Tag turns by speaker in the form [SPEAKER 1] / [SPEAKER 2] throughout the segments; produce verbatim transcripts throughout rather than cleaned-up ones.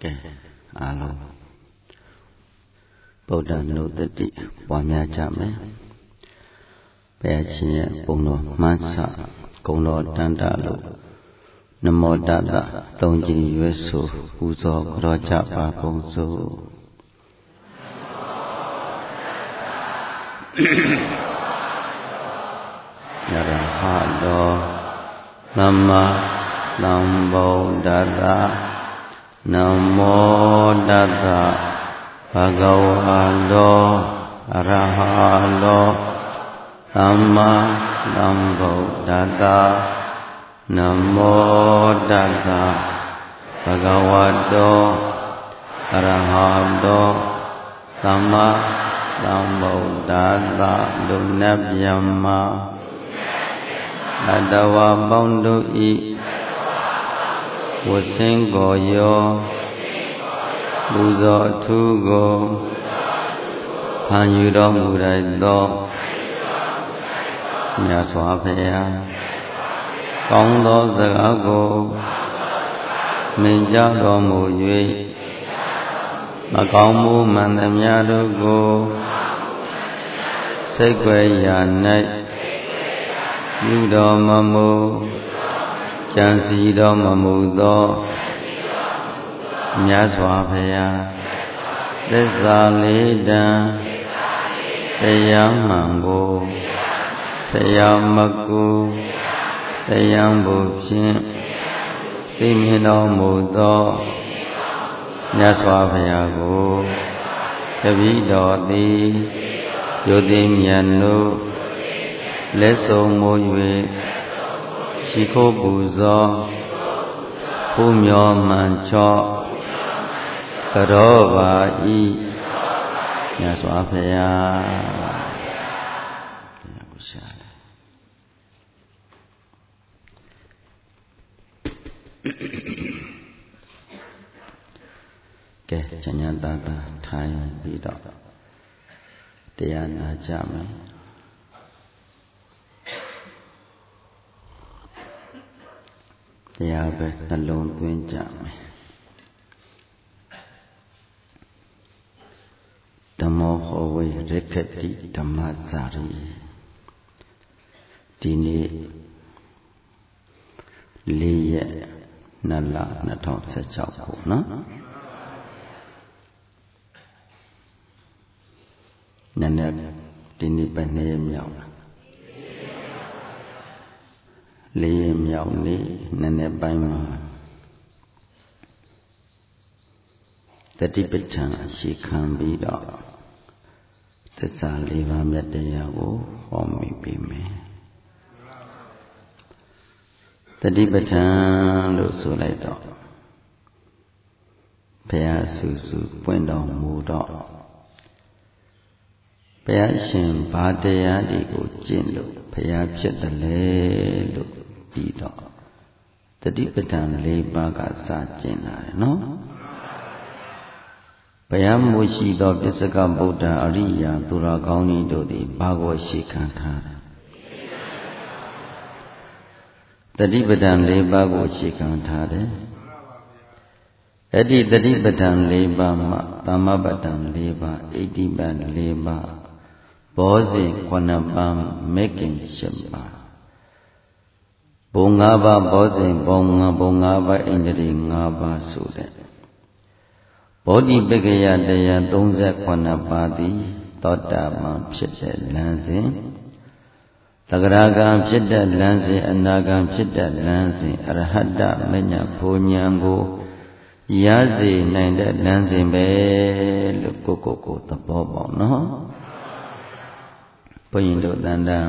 [SPEAKER 1] ကဲအားလုံးဗုဒ္ဓနုတ္တိပွားများကြမယ်ဘုရားရှင်ရဲ့ပုံတော်မှန်းဆဂုဏ်တော်တန်တလို့နမောတတသုံးကြိမ်ရွယ်ဆိုပူဇော်ကြောကြပါကုန်စို့ယရဟတောသမ္မာသမ္ဗုဒ္ဓတ္တနမောတတ္တဘဂဝါတောအရဟတောသမ္မာသမ္ဗုဒ္ဓတ္တနမောတတ္တဘဂဝါတောအရဟတောသမ္မာသမ္ဗုဒ္ဓတ္တလူနတ်ဗျမ္မာအတ္တဝါပေါင်းတို့ဤဝဆင်းကိုယောပူဇော်အထူးကိုခံယူတော်မူလိုက်သောမြတ်စွာဘုရားကောင်းသောစကားကိုမင်ကြားတော်မူ၍မကောင်းမှုမှန်သမျှတို့ကိုစိတ်ွယ်ရာ၌ပြုတော်မမူကြံစီတော်မမူသောမြတ်စွာဘုရားသစ္စာလေးတန်တရားမှန်ကိုဆရာမကူတရားဘုဖြင့်သိမြင်တော်မူသောမြတ်စွာဘုရားကိုတပည့်တော်သည်ယုတိမြတ်တို့လက်ဆုံးမိုး၍ရှိခိုးပူဇော်ဖူးမြော်မှန်ချော့ကြောပါဤမြတ်စွာဘုရားကဲဉာဏ်သာသာထိုင်ပြီးတော့တရားနာကြမယ်တရားပဲနှလုံးသွင်းကြမယ်ဓမ္မောဟောဝေရခတိဓမ္မဇာရီဒီနေ့လေးရက်နှစ်လနှစ်ထောင်ဆယ်ခြောက်ခုနော်နည်းနည်းဒီနေ့ပဲနှစ်ရက်မြောက်လေးရက်မြောက်နေ့နည်းနည်းပိုင်းမှာတတိပဋ္ဌာန်အရှိခံပြီးတော့သစ္စာလေးပါးမြတ်တရားကိုဟောမိပြီမယ်တတိပဋ္ဌာန်လို့ဆိုလိုက်တော့ဘုရားဆူဆူပွင့်တော်မူတော့ဘုရားရှင်ဘာတရားတွေကိုကျင့်လို့ဘုရားဖြစ်တယ်လေလို့ပြီးတော့တတိပဋ္ဌာန်လေးပါးကစကျင့်လာတယ်နော်ဘုရားမူရှိသောပစ္စကဗုဒ္ဓအရိယာသူတော်ကောင်းကြီးတို့သည်ဘာကိုရှိခံထားတယ်တတိပဋ္ဌာန်လေးပါးကိုရှိခံထားတယ်အဲ့ဒီတတိပဋ္ဌာန်လေးပါးမှာသမ္မပဋ္ဌာန်လေးပါးဣတိပဋ္ဌာန်လေးပါးဘောဇဉ်ခုနှစ်ပါးမေကင်ရှစ်ပါးဘုံ၅ပါးဘောဇဉ်ဘုံ၅ဘုံ၅ပါးဣန္ဒြေ၅ပါးဆိုတဲ့ဘောဓိပက္ခယတရား၃၈ပါးသည်သောတာပန်ဖြစ်တဲ့လမ်းစဉ်သဂရဂံဖြစ်တဲ့လမ်းစဉ်အနာဂံဖြစ်တဲ့လမ်းစဉ်အရဟတမညဘုံဉဏ်ကိုရစေနိုင်တဲ့လမ်းစဉ်ပဲလို့ကိုကိုကိုသဘောပေါက်နော်ဘုရင်တို့တန်တာ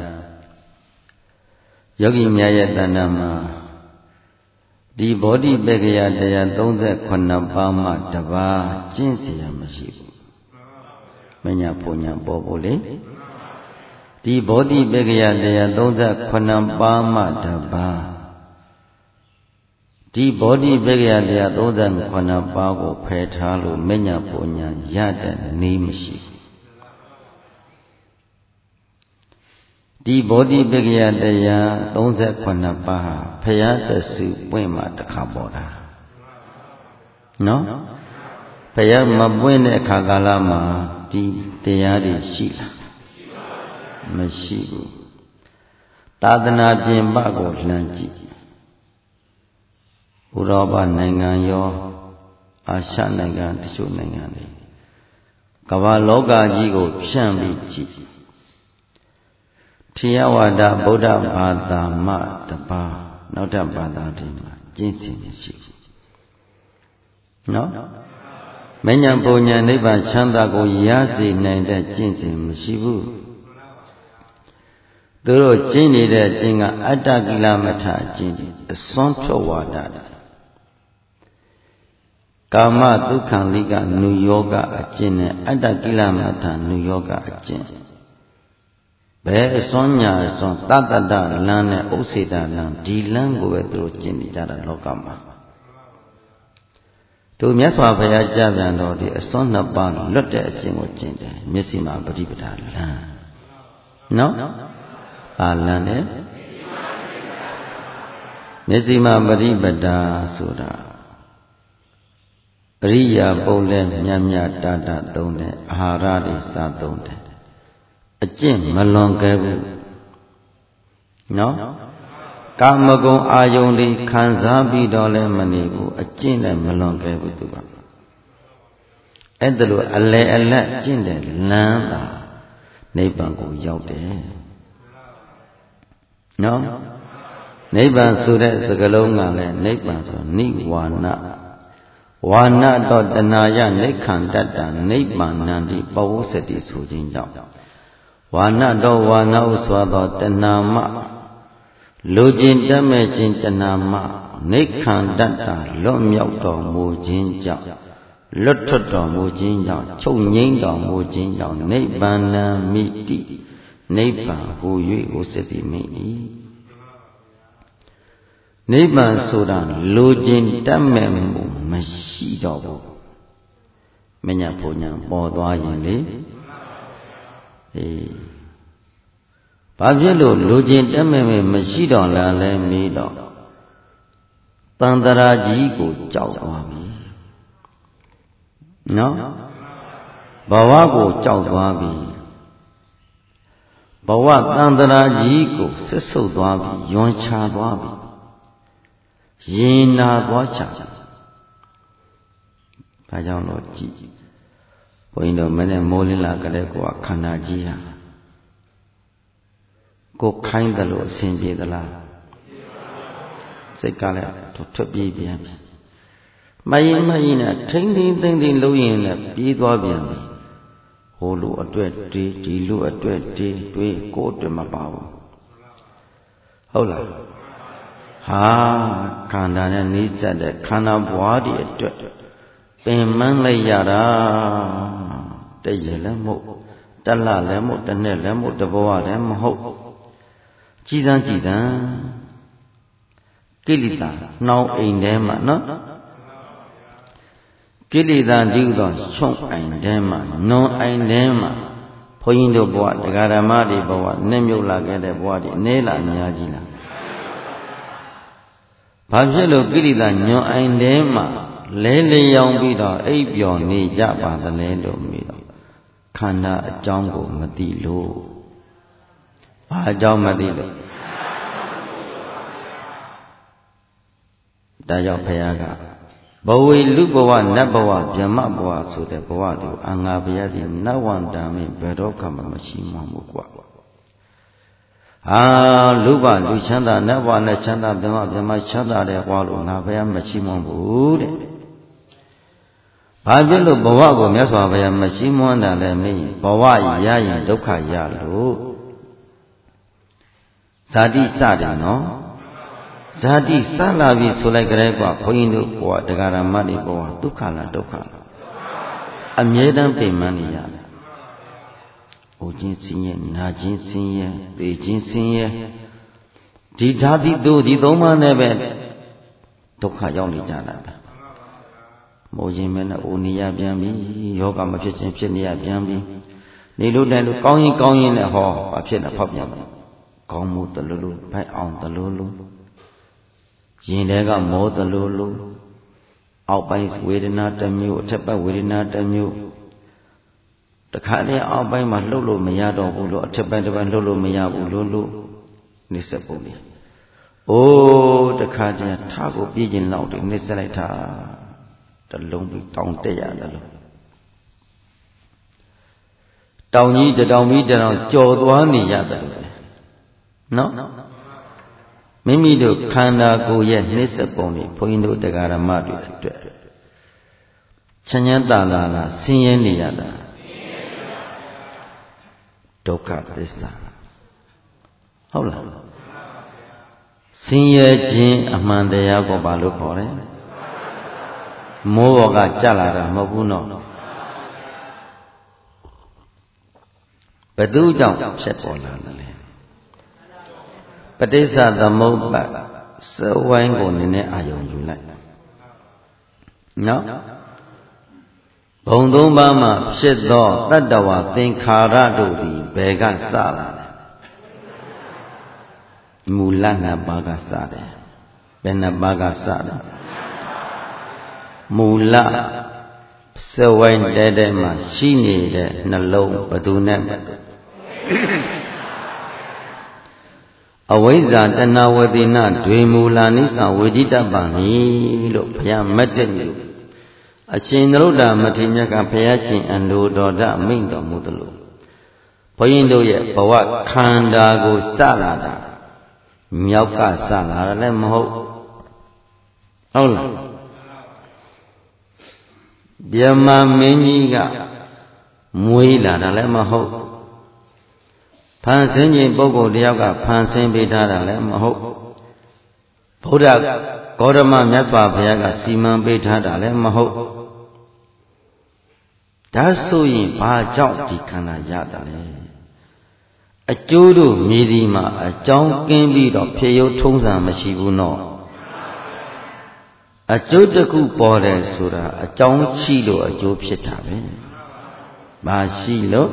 [SPEAKER 1] ယောဂီများရဲ့တဏ္ဍာမှာဒီဘောဓိပက္ခယတရား၃၈ပါးမှတပါးကျင့်เสียမရှိဘူးမညာပူညာပေါ်ဖို့လေဒီဘောဓိပက္ခယတရား၃၈ပါးမှတပါးဒီဘောဓိပက္ခယတရား၃၈ပါးကိုဖယ်ထားလို့မညာပူညာရတဲ့နည်းမရှိဘူးဒီဘောဓိပက္ခယတရား၃၈ပါးဟာဖရာတဆူပွင့်မှတစ်ခါပေါ်တာနော်ဘုရားမပွင့်တဲ့အခါကာလမှာဒီတရားတွေရှိလားမရှိဘူးသာသနာပြင်ပကိုလှမ်းကြည့်ဥရောပနိုင်ငံရောအာရှနိုင်ငံတချို့နိုင်ငံတွေကမ္ဘာလောကကြီးကိုဖြန့်ပြီးကြည့်ထေရဝါဒဗုဒ္ဓဘာသာမှတပါးနောက်ထပ်ဘာသာတွေမှာကျင့်စဉ်ရှိနော်မဉ္ဇဉ်ပုံညာနိဗ္ဗာန်ချမ်းသာကိုရစေနိုင်တဲ့ကျင့်စဉ်မရှိဘူးသူတို့ကျင့်နေတဲ့အကျင့်ကအတ္တကိလမထအကျင့်အစွန်းထွက်ဝါဒကာမဒုက္ခလိကနုယောဂအကျင့်နဲ့အတ္တကိလမထနုယောဂအကျင့်ဘယ်အစွန်းညာအစွန်းတတ္တတလမ်းနဲ့ဥစ္စေတလမ်းဒီလမ်းကိုပဲသူတို့ကျင့်နေကြတာလောကမှာတို့မြတ်စွာဘုရားကြားပြန်တော်ဒီအစွန်းနှစ်ပါးလွတ်တဲ့အကျင့်ကိုကျင့်တယ်မျက်စိမှာပฏิပဒါလမ်းနော်အာလမ်းနဲ့မျက်စိမှာပฏิပဒါဆိုတာအရိယာပုလဲမြတ်မြတ်တာတာသုံးတယ်အာဟာရတွေစားသုံးတယ်အကျင့်မလွန်ကဲဘူးနော်ကာမဂုဏ်အာယုန်တွေခံစားပြီးတော့လည်းမနေဘူးအကျင့်လည်းမလွန်ကဲဘူးသူကအဲ့ဒါလိုအလဲအလတ်ကျင့်တဲ့လမ်းသာနိဗ္ဗာန်ကိုရောက်တယ်နော်နိဗ္ဗာန်ဆိုတဲ့စကားလုံးကလည်းနိဗ္ဗာန်ဆိုနိဝါနဝါနတော့တဏှာယနိခန္တတ္တနိဗ္ဗာန်နံတိပဝုစတိဆိုခြင်းကြောင့်ဝါနတော့ဝါနဥစွာသောတဏှာမလူကျင်တတ်မဲ့ခြင်းတဏှာမနိခန္တတ္တလွတ်မြောက်တော်မူခြင်းကြောင့်လွတ်ထွက်တော်မူခြင်းကြောင့်ချုပ်ငြိမ်းတော်မူခြင်းကြောင့်နိဗ္ဗာန်နံမိတိနိဗ္ဗာန်ဟူ၍ဥစ္စတိမိ၏နိဗ္ဗာန်ဆိုတာလူကျင်တတ်မဲ့မှုမရှိတော့ဘူးမညာဘုံညာပေါ်သွားရင်လေအေးဘာဖြစ်လို့လူကျင်တတ်မဲ့မရှိတော့လားလဲမေးတော့တန်တရာကြီးကိုကြောက်သွားပြီနော်ဘဝကိုကြောက်သွားပြီဘဝတန်တရာကြီးကိုစစ်ဆုပ်သွားပြီယွန်ချသွားပြီရင်နာသွားချဘာကြောင့်လို့ကြည့်ဘုန်းကြီးတို့မနေ့မိုးလင်းလာကြတဲ့ကိုကခန္ဓာကြီးဟာကိုခိုင်းတယ်လို့အစဉ်ပြေသလားစိတ်ကလည်းထွက်ပြေးပြန်ပြီမရင်မရင်နဲ့ထိမ့်ထိမ့်သိမ့်သိမ့်လှုပ်ရင်လည်းပြေးသွားပြန်ပြီဟိုလူအတွက်တေးဒီလူအတွက်တေးတွေးကိုအတွက်မပါဘူးဟုတ်လားဟာခန္ဓာနဲ့နှိစက်တဲ့ခန္ဓာဘွားတွေအတွက်ပင်မလိုက်ရတာတည့်ရလည်းမဟုတ်တလလည်းမဟုတ်တစ်နှစ်လည်းမဟုတ်တစ်ဘဝလည်းမဟုတ်ကြည်စမ်းကြည်စမ်းကိလေသာနှောင်းအိမ်ထဲမှာနော်ကိလေသာဒီဥသောချုံအိမ်ထဲမှာနွန်အိမ်ထဲမှာဘုန်းကြီးတို့ဘဝတရားဓမ္မတွေဘဝနဲ့မြုပ်လာခဲ့တဲ့ဘဝတွေအနေလားအများကြီးလားဘာဖြစ်လို့ကိလေသာညွန်အိမ်ထဲမှာလဲလျောင်ပြီးတော့အိပ်ပျော်နေကြပါသလဲလို့မေးတော့ခန္ဓာအကြောင်းကိုမသိလို့ဘာအကြောင်းမသိလို့ဒါကြောင့်ဘုရားကဘဝေလူဘဝနတ်ဘဝဗြဟ္မဘဝဆိုတဲ့ဘဝတို့အငါဘုရားသည်နတ်ဝန္တာမိဘယ်တော့မှမရှိမှမဟုတ်ကွာအာလူဘလူချမ်းသာနတ်ဘဝနဲ့ချမ်းသာဗြဟ္မဗြဟ္မချမ်းသာတယ်ကွာလို့ငါဘုရားမရှိမှဘူးတဲ့ဘာဖြစ်လို့ဘဝကိုမြတ်စွာဘုရားမရှိမွန်းတာလဲမင်းဘဝရရင်ဒုက္ခရလို့ဇာတိစတယ်နော်ဇာတိစလာပြီဆိုလိုက်ကြဲကွာဘုန်းကြီးတို့ဘဝတရားဓမ္မတွေဘဝဒုက္ခလားဒုက္ခလားအမြဲတမ်းပင်ပန်းနေရတယ်။အိုခြင်းဆင်းရဲနာခြင်းဆင်းရဲသိခြင်းဆင်းရဲဒီဓာတိတို့ဒီသုံးပါးနဲ့ပဲဒုက္ခရောက်နေကြတာပဲ။မိုးခြင်းမဲ့နဲ့အိုနေရပြန်ပြီယောဂမဖြစ်ခြင်းဖြစ်နေရပြန်ပြီနေလို့တိုင်လို့ကောင်းရင်ကောင်းရင်လည်းဟောဘာဖြစ်လဲဖောက်ပြန်တယ်။ကောင်းမှုတလူလူဖိုက်အောင်တလူလူရင်ထဲကမောတလူလူအောက်ပိုင်းဝေဒနာတစ်မျိုးအထက်ဘက်ဝေဒနာတစ်မျိုးတခါတည်းအောက်ပိုင်းမှာလှုပ်လို့မရတော့ဘူးလို့အထက်ပိုင်းတစ်ပိုင်းလှုပ်လို့မရဘူးလို့လို့နှိစက်ပုံလေးအိုးတခါတည်းထားကိုပြည့်ကျင်လောက်တယ်နှိစက်လိုက်တာတလုံးပြီးတောင်တက်ရတယ်လို့တောင်ကြီးတောင်ပြီးတောင်ကြော်သွားနေရတယ်လို့နော်မိမိတို့ခန္ဓာကိုယ်ရဲ့နှိစက်ပုံတွေဘုန်းကြီးတို့တရားဓမ္မတွေအတွက်ချမ်းချမ်းသာသာလားဆင်းရဲနေရတာဒုက္ခသစ္စာဟုတ်လားဆင်းရဲခြင်းအမှန်တရားကိုဘာလို့ခေါ်လဲမိုးဘောကကြလာတာမဟုတ်ဘူးနော်ဘယ်သူကြောင့်ဖြစ်ပေါ်လာလဲပဋိစ္စသမုပ္ပါစဝိုင်းကိုနည်းနည်းအာရုံယူလိုက်နော်ဘုံသုံးပါးမှာဖြစ်သောတတ္တဝါသင်္ခါရတို့သည်ဘယ်ကစလာလဲမူလနှစ်ပါးကစတယ်ဘယ်နှစ်ပါးကစတယ်မူလစဝိုင်းတဲတဲမှာရှိနေတဲ့နှလုံးဘသူနဲ့အဝိဇ္ဇာတဏဝတိနဒွေမူလာနိစ္စဝေဒိတပံဟိလို့ဘုရားမတ်တဲ့မျိုးအရှင်သရုတ်တာမထေရမြတ်ကဘုရားရှင်အလိုတော်ဒမိန့်တော်မူသလိုဘုန်းကြီးတို့ရဲ့ဘဝခန္ဓာကိုစလာတာမြောက်ကစလာတယ်လည်းမဟုတ်ဟုတ်လားဗျမမင်းကြီးကမွေးလာတာလည်းမဟုတ်ဖန်ဆင်းခြင်းပုဂ္ဂိုလ်တယောက်ကဖန်ဆင်းပေးထားတာလည်းမဟုတ်ဘုရားဂေါတမမြတ်စွာဘုရားကစီမံပေးထားတာလည်းမဟုတ်ဒါဆိုရင်ဘာကြောင့်ဒီခန္ဓာရတာလဲအကျိုးတို့မြည်ဒီမှာအကြောင်းကင်းပြီးတော့ဖြစ်ရုပ်ထုံးစံမရှိဘူးနော်အကျိုးတစ်ခုပေါ်တယ်ဆိုတာအကြောင်းရှိလို့အကျိုးဖြစ်တာပဲဘာရှိလို့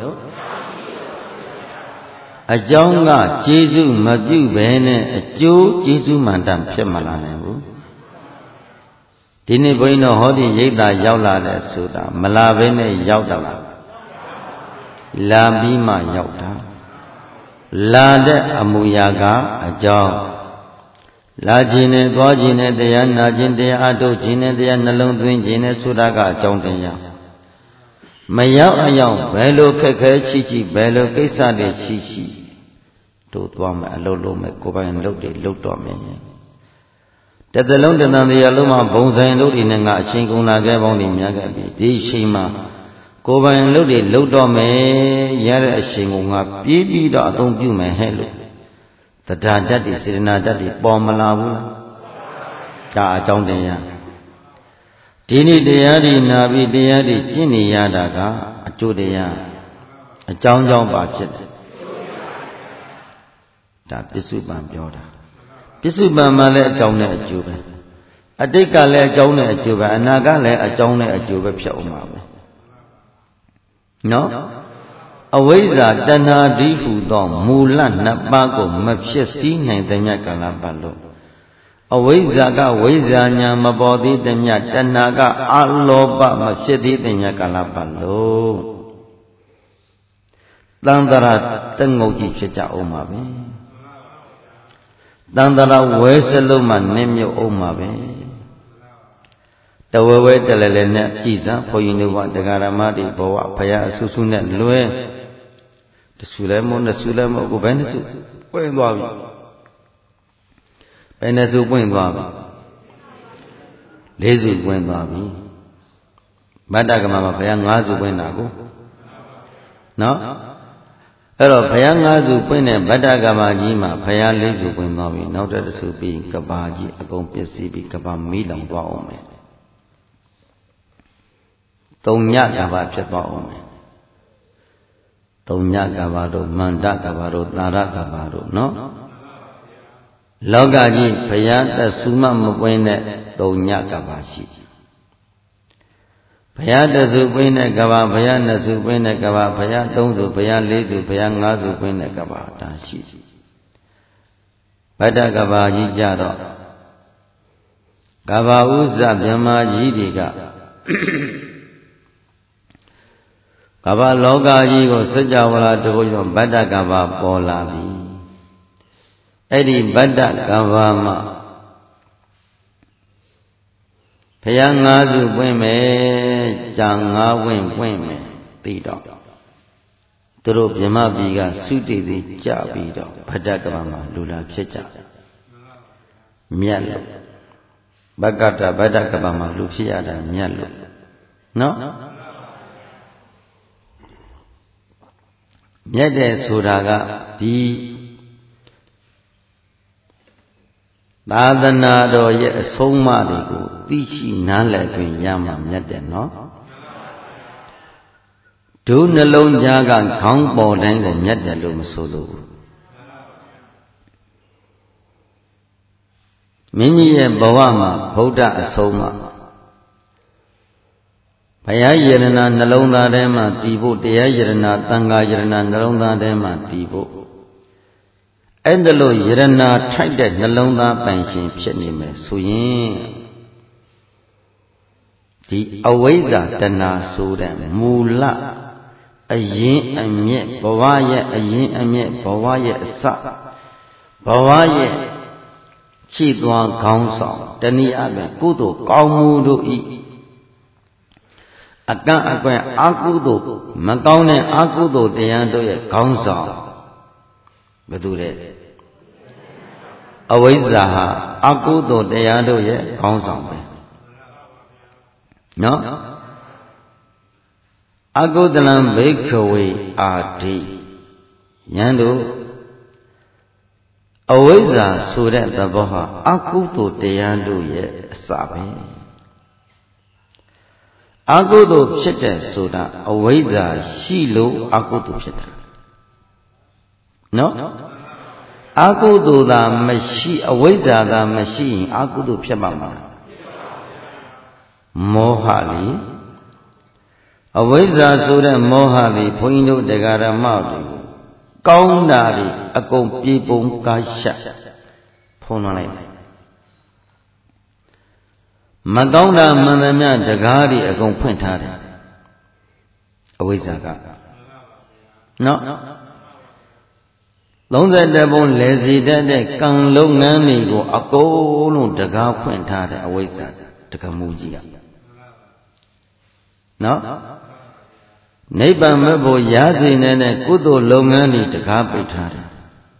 [SPEAKER 1] အကြောင်းကကျေးဇူးမပြုဘဲနဲ့အကျိုးကျေးဇူးမှန်တမ်းဖြစ်မလာနိုင်ဘူးဒီနေ့ဘုန်းကြီးတို့ဟောဒီရိပ်သာရောက်လာတယ်ဆိုတာမလာဘဲနဲ့ရောက်တာလားလာပြီးမှရောက်တာလာတဲ့အမူအရာကအကြောင်းလာခြင်းနဲ့သွားခြင်းနဲ့တရားနာခြင်းတရားအထုတ်ခြင်းနဲ့တရားနှလုံးသွင်းခြင်းနဲ့ဆိုတာကအကြောင်းတရားမရောက်အရောက်ဘယ်လိုခက်ခဲချီချီဘယ်လိုကိစ္စတွေချီချီတို့သွားမယ်အလုပ်လုပ်မယ်ကိုယ်ပိုင်လုပ်တွေလုပ်တော့မယ်တသလုံးတဏ္ဍာတရားလုံးမှာဘုံဆိုင်လုပ်တွေနဲ့ငါအချိန်ကုန်လာခဲ့ပေါင်းနေများခဲ့ပြီဒီအချိန်မှာကိုယ်ပိုင်လုပ်တွေလုပ်တော့မယ်ရတဲ့အချိန်ကိုငါပြေးပြီးတော့အသုံးပြုမယ်ဟဲ့လို့တရားတတ်တွေစေတနာတတ်တွေပေါ်မလာဘူးလားဒါအကြောင်းတရားဒီနေ့တရားတွေနာပြီးတရားတွေကျင့်နေရတာကအကျိုးတရားအကြောင်းကြောင့်ပါဖြစ်တယ်ဒါပစ္စုပန်ပြောတာပစ္စုပန်မှာလည်းအကြောင်းနဲ့အကျိုးပဲအတိတ်ကလည်းအကြောင်းနဲ့အကျိုးပဲအနာဂတ်လည်းအကြောင်းနဲ့အကျိုးပဲဖြစ်အောင်ပါပဲနော်အဝိဇ္ဇာတဏှာဓိဟုသောမူလနှစ်ပါးကိုမဖြစ်စည်းနိုင်တဲ့မြတ်ကာလပတ်လို့အဝိဇ္ဇာကဝိဇ္ဇာညာမပေါ်သေးတဲ့မြတ်တဏှာကအလောဘမဖြစ်သေးတဲ့မြတ်ကာလပတ်လို့တန်တရာတငုတ်ကြီးဖြစ်ကြအောင်ပါပဲတန်တရာဝဲစလုံးမှနင်းမြုပ်အောင်ပါပဲတဝဲဝဲတလဲလဲနဲ့ကြည်စမ်းဘုန်းကြီးတို့ကတရားဓမ္မတွေဘဝဘုရားအဆူဆူနဲ့လွဲတဆူလဲမို့နဲ့ဆူလဲမို့ကိုဘယ်နဲ့ဆူပွင့်သွားပြီဘယ်နဲ့ဆူပွင့်သွားပြီလေးဆူပွင့်သွားပြီဗတ္တကမမှာဘုရားငါးဆူပွင့်တာကိုနော်အဲ့တော့ဘုရားငါးဆူပွင့်တဲ့ဗတ္တကမကြီးမှာဘုရားလေးဆူပွင့်သွားပြီနောက်တစ်ဆူပြီးကဘာကြီးအကုန်ပစ္စည်းပြီးကဘာမီးလောင်သွားအောင်မယ်သုံးညကဘာဖြစ်သွားအောင်မယ်သုံးညကဘာတို့မန္တကဘာတို့သာရကဘာတို့နော်လောကကြီးဘုရားသက်ဆူမမပွင့်တဲ့သုံးညကဘာရှိဘုရားတဆူပွင့်တဲ့ကဘာဘုရားနှစ်ဆူပွင့်တဲ့ကဘာဘုရားသုံးဆူဘုရားလေးဆူဘုရားငါးဆူပွင့်တဲ့ကဘာဒါရှိဗတ္တကဘာကြီးကြတော့ကဘာဥစ္စာမြမကြီးတွေကကဘာလောကကြီးကိုစัจ java လာတဘုံဗတ္တကဘာပေါ်လာပြီအဲ့ဒီဗတ္တကဘာမှာဘုရားငါးစုပွင့်မယ်ကြာငါးဝင့်ပွင့်မယ်ပြီးတော့သူတို့ဗြဟ္မပြည်ကသုတိတိကြပြီးတော့ဗတ္တကဘာမှာလူလာဖြစ်ကြမြတ်လို့ဘဂ္ဂတဗတ္တကဘာမှာလူဖြစ်ရတာမြတ်လို့နော်မြတ်တဲ့ဆိုတာကဒီသာသနာတော်ရဲ့အဆုံးအမတွေကိုသိရှိနားလည်ခွင့်ရမှမြတ်တယ်နော်ဒုနှလုံးသားကခေါင်းပေါ်တိုင်းကိုမြတ်တယ်လို့မဆိုလို့မိမိရဲ့ဘဝမှာဗုဒ္ဓအဆုံးအမဘုရားယရဏနှလုံးသားထဲမှာတည်ဖို့တရားယရဏသံဃာယရဏနှလုံးသားထဲမှာတည်ဖို့အဲ့ဒါလို့ယရဏထိုက်တဲ့နှလုံးသားပိုင်ရှင်ဖြစ်နေမယ်ဆိုရင်ဒီအဝိဇ္ဇာတဏှာဆိုတဲ့မူလအရင်အမြင့်ဘဝရဲ့အရင်အမြင့်ဘဝရဲ့အစဘဝရဲ့ခြေသွားခေါင်းဆောင်တနည်းအားဖြင့်ကုသိုလ်ကောင်းမှုတို့ဤအကန့်အကွက်အကုသိုလ်မကောင်းတဲ့အကုသိုလ်တရားတို့ရဲ့ခေါင်းဆောင်ဘယ်သူလဲအဝိဇ္ဇာဟာအကုသိုလ်တရားတို့ရဲ့ခေါင်းဆောင်ပဲနော်အကုသလံဘိက္ခဝေအာတိယံတို့အဝိဇ္ဇာဆိုတဲ့သဘောဟာအကုသိုလ်တရားတို့ရဲ့အစပဲအကုသိုလ်ဖြစ်တဲ့ဆိုတာအဝိဇ္ဇာရှိလို့အကုသိုလ်ဖြစ်တာနော်အကုသိုလ်သာမရှိအဝိဇ္ဇာသာမရှိရင်အကုသိုလ်ဖြစ်မှာမလားမောဟလေအဝိဇ္ဇာဆိုတဲ့မောဟလေဘုန်းကြီးတို့တရားဓမ္မတွေကောင်းတာတွေအကုန်ပြေပုံကားရှဖုံးလွှမ်းလိုက်မကောင်းတာမှန်သမျှတကားတွေအကုန်ဖွင့်ထားတယ်အဝိဇ္ဇာကနော်သုံး၁ဘုံလဲစီတတ်တဲ့ကံလုပ်ငန်းတွေကိုအကုန်လုံးတကားဖွင့်ထားတယ်အဝိဇ္ဇာတကမူကြီးကနော်နိဗ္ဗာန်မဲ့ဖို့ရစေနေတဲ့ကုသိုလ်လုပ်ငန်းတွေတကားပိတ်ထားတယ်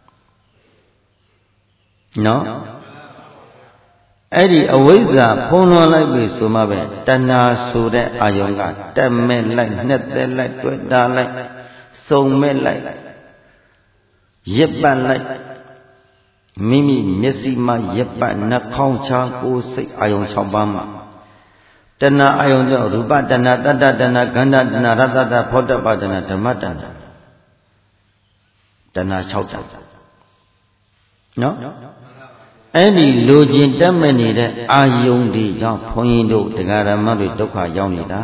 [SPEAKER 1] နော်အဲ့ဒီအဝိဇ္ဇာဖုံးလွှမ်းလိုက်ပြီဆိုမှပဲတဏှာဆိုတဲ့အာယုံကတက်မဲ့လိုက်နှက်သက်လိုက်တွေ့တာလိုက်စုံမဲ့လိုက်ရစ်ပတ်လိုက်မိမိမျက်စိမှရစ်ပတ်နှာခေါင်းချာကိုယ်စိတ်အာယုံ၆ပါးမှာတဏှာအာယုံကြောင့်ရူပတဏှာတတ္တတဏှာခန္ဓာတဏှာရတ္တတဖောတ္တပတဏှာဓမ္မတဏှာတဏှာ၆ပါးနော်အဲ့ဒီလိုချင်တက်မဲ့နေတဲ့အာယုန်တွေကြောင့်ဘုန်းကြီးတို့တရားဓမ္မတွေဒုက္ခရောက်နေတာ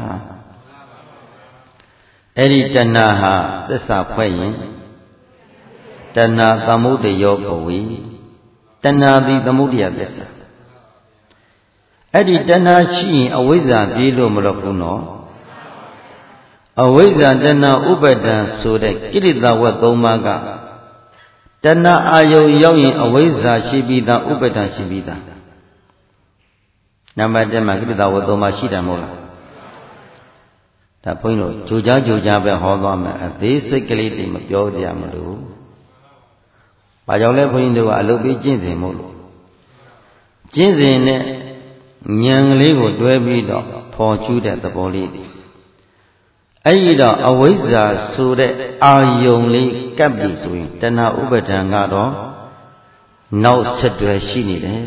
[SPEAKER 1] အဲ့ဒီတဏှာဟာသစ္စာဖွဲ့ရင်တဏှာသမုဒယဘဝီတဏှာသည်သမုဒယသစ္စာအဲ့ဒီတဏှာရှိရင်အဝိဇ္ဇာပြေးလို့မလို့ဘူးနော်အဝိဇ္ဇာတဏှာဥပဒံဆိုတဲ့ကိရိတာဝတ်၃ပါးကတဏှာအာယုံရောက်ရင်အဝိဇ္ဇာရှိပြီးသားဥပဒံရှိပြီးသားနံပါတ်၁မှာကိရိတာဝတ်၃ပါးရှိတယ်မဟုတ်လားဒါဘုန်းကြီးတို့ကြိုကြားကြိုကြားပဲဟောသွားမယ်အသေးစိတ်ကလေးတွေမပြောကြမလို့ဘာကြောင့်လဲဘုန်းကြီးတို့ကအလုပ်ပြီးကျင့်စဉ်မို့လို့ကျင့်စဉ်နဲ့ဉာဏ်ကလေးကိုတွဲပြီးတော့ဖော်ကျူးတဲ့သဘောလေးတွေအဲ့ဒီတော့အဝိဇ္ဇာဆိုတဲ့အာယုံလေးကပ်ပြီဆိုရင်တဏှာဥပဒံကတော့နောက်ဆက်တွဲရှိနေတယ်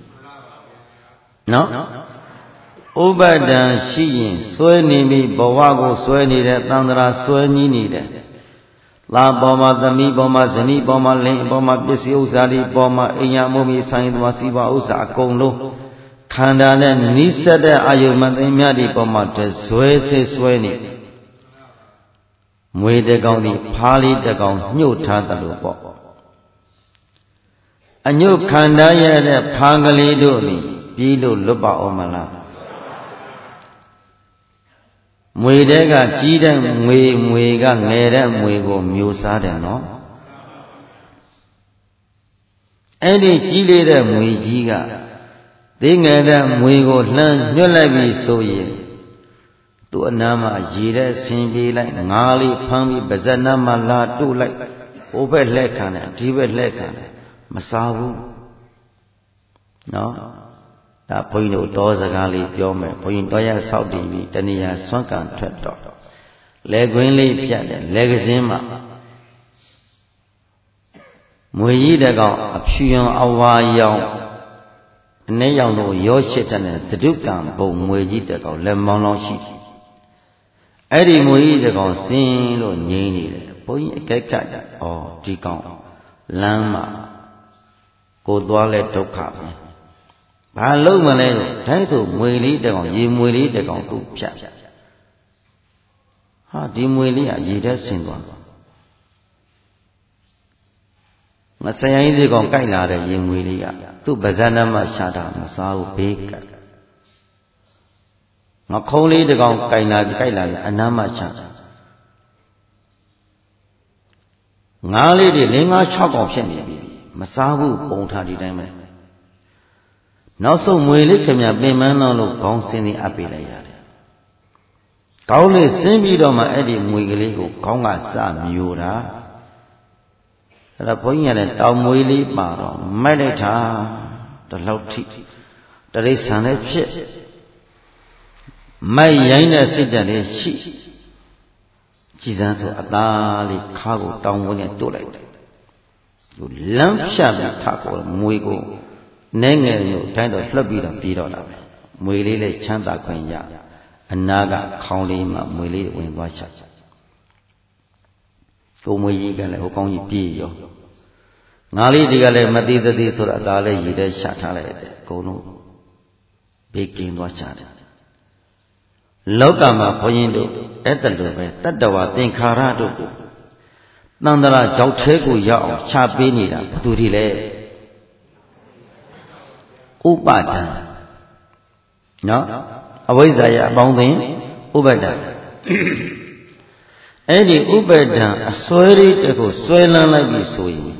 [SPEAKER 1] နော်ဥပဒံရှိရင်စွဲနေပြီဘဝကိုစွဲနေတဲ့သံဃာစွဲကြီးနေတယ်သားပေါ်မှာသမီးပေါ်မှာဇနီးပေါ်မှာလင်ပေါ်မှာပစ္စည်းဥစ္စာတွေပေါ်မှာအိမ်ရမုံမီဆိုင်သွားစီးပွားဥစ္စာအကုန်လုံးခန္ဓာနဲ့နိစ္စတဲ့အာယုမသိမြတ်ဒီပေါ်မှာတဇွဲစစ်ဆွဲနေမွေတကောင်ဒီဖားလေးတကောင်ညှို့ထားတယ်လို့ပေါ့အညုတ်ခန္ဓာရဲ့ဖားကလေးတို့သည်ပြေးလို့လွတ်ပါအောင်မလားမွေတဲ့ကကြီးတဲ့ငွေမွေကငယ်တဲ့မွေကိုမျိုးစားတယ်နော်အဲ့ဒီကြီးလေးတဲ့မွေကြီးကသေးငယ်တဲ့မွေကိုလှမ်းညှွတ်လိုက်ပြီးဆိုရင်သူ့အနားမှာရေတဲ့ဆင်ပြေးလိုက်ငါးလေးဖမ်းပြီးပါဇက်နားမှာလာတို့လိုက်ဟိုဘက်လှည့်ခံတယ်ဒီဘက်လှည့်ခံတယ်မစားဘူးနော်ဒါဘုန်းကြီးတို့တောစကားလေးပြောမယ်ဘုန်းကြီးတော်ရဆောက်တည်ပြီးတဏှာဆွမ်းကံထွက်တော့လက်ကွင်းလေးဖြတ်တယ်လက်ကစင်းမှာမွေကြီးတကောင်အဖြူရောင်အဝါရောင်အနေရောင်တို့ရောရှစ်တဲ့သဒုကံဘုံမွေကြီးတကောင်လက်မောင်းလောင်းရှိတယ်အဲ့ဒီမွေကြီးတကောင်စင်းလို့ငိမ့်နေတယ်ဘုန်းကြီးအကြိုက်ဖြတ်တယ်ဩဒီကောင်လမ်းမှာကိုသွားလဲဒုက္ခပဲဘာလုံးမလဲလို့တိုင်းဆိုမွေလေးတကောင်ရေမွေလေးတကောင်သူ့ဖြတ်ဟာဒီမွေလေးကရေထဲဆင်းသွားမဆရာကြီးဒီကောင်ကြိုက်လာတဲ့ရေမွေလေးကသူ့ပါဇက်နာမှာရှာတာမစားဘူးဘေးကငခုံးလေးတကောင်ကြိုက်လာပြီးကြိုက်လာပြီးအနားမှာရှာငါးလေးတွေလေးငါးခြောက်ကောင်ဖြစ်နေပြီမစားဘူးပုံထားဒီတိုင်းပဲနောက်ဆုံးမွေလေးခင်ဗျပင်မန်းတော့လို့ခေါင်းစင်းနေအပ်ပေးလိုက်ရတယ်ခေါင်းလေးစင်းပြီးတော့မှအဲ့ဒီမွေကလေးကိုခေါင်းကစမျိုးတာအဲ့ဒါဘုန်းကြီးကလည်းတောင်မွေလေးပါတော့မိုက်လိုက်တာတလောက်ထိတရိษံလည်းဖြစ်မိုက်ရိုင်းတဲ့စိတ်ဓာတ်လေးရှိကြည်စမ်းဆိုအသားလေးခါကိုတောင်မွေနဲ့တို့လိုက်တယ်သူလမ်းဖြတ်ပြီးထကိုမွေကိုနဲငယ်လို့တိုင်းတော့လှပ်ပြီးတော့ပြေးတော့တာပဲမွေလေးလည်းချမ်းသာခွင့်ရအနာကခေါင်းလေးမှာမွေလေးဝင်သွားချကိုမွေကြီးကလည်းဟိုကောင်းကြီးပြေးရောငါလေးတွေကလည်းမသိသသိဆိုတော့အသားလေးရည်တဲ့ရှာထားလိုက်တယ်အကုန်လုံးဘေးကင်းသွားကြတယ်လောကမှာဘုန်းကြီးတို့အဲ့တလူပဲတတ္တဝါသင်္ခါရတို့ကိုတန်တရာကြောက်သေးကိုရောက်အောင်ချပေးနေတာဘယ်သူတွေလဲဥပါဒံနော်အဝိဇ္ဇာယအပေါင်းသိဥပါဒံအဲ့ဒီဥပါဒံအစွဲလေးတခုစွဲလန်းလိုက်ပြီဆိုရင်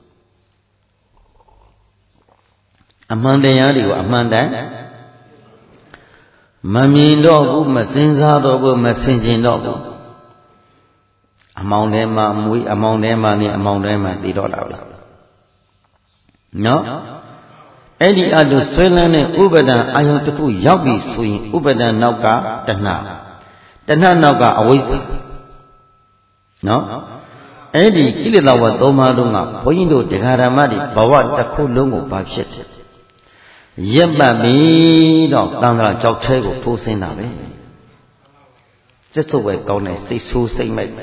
[SPEAKER 1] အမှန်တရားတွေကိုအမှန်တန်မမြင်တော့ဘူးမစင်စားတော့ဘူးမဆင်ခြင်တော့ဘူးအမောင်ထဲမှာမွေးအမောင်ထဲမှာနေအမောင်ထဲမှာတည်တော့တာပဲနော်အဲ့ဒီအလိုဆွဲလန်းတဲ့ဥပါဒံအာယုန်တစ်ခုရောက်ပြီဆိုရင်ဥပါဒံနောက်ကတဏှာတဏှာနောက်ကအဝိဇ္ဇာနော်အဲ့ဒီကိလေသာဝသုံးပါးလုံးကဘုန်းကြီးတို့တရားဓမ္မတွေဘဝတစ်ခုလုံးကိုဘာဖြစ်တယ်ရက်ပတ်ပြီးတော့တန်ត្រာကြောက်သေးကိုထိုးစင်းတာပဲစစ်စုပ်ပဲကောင်းတဲ့စိတ်ဆိုးစိတ်မိုက်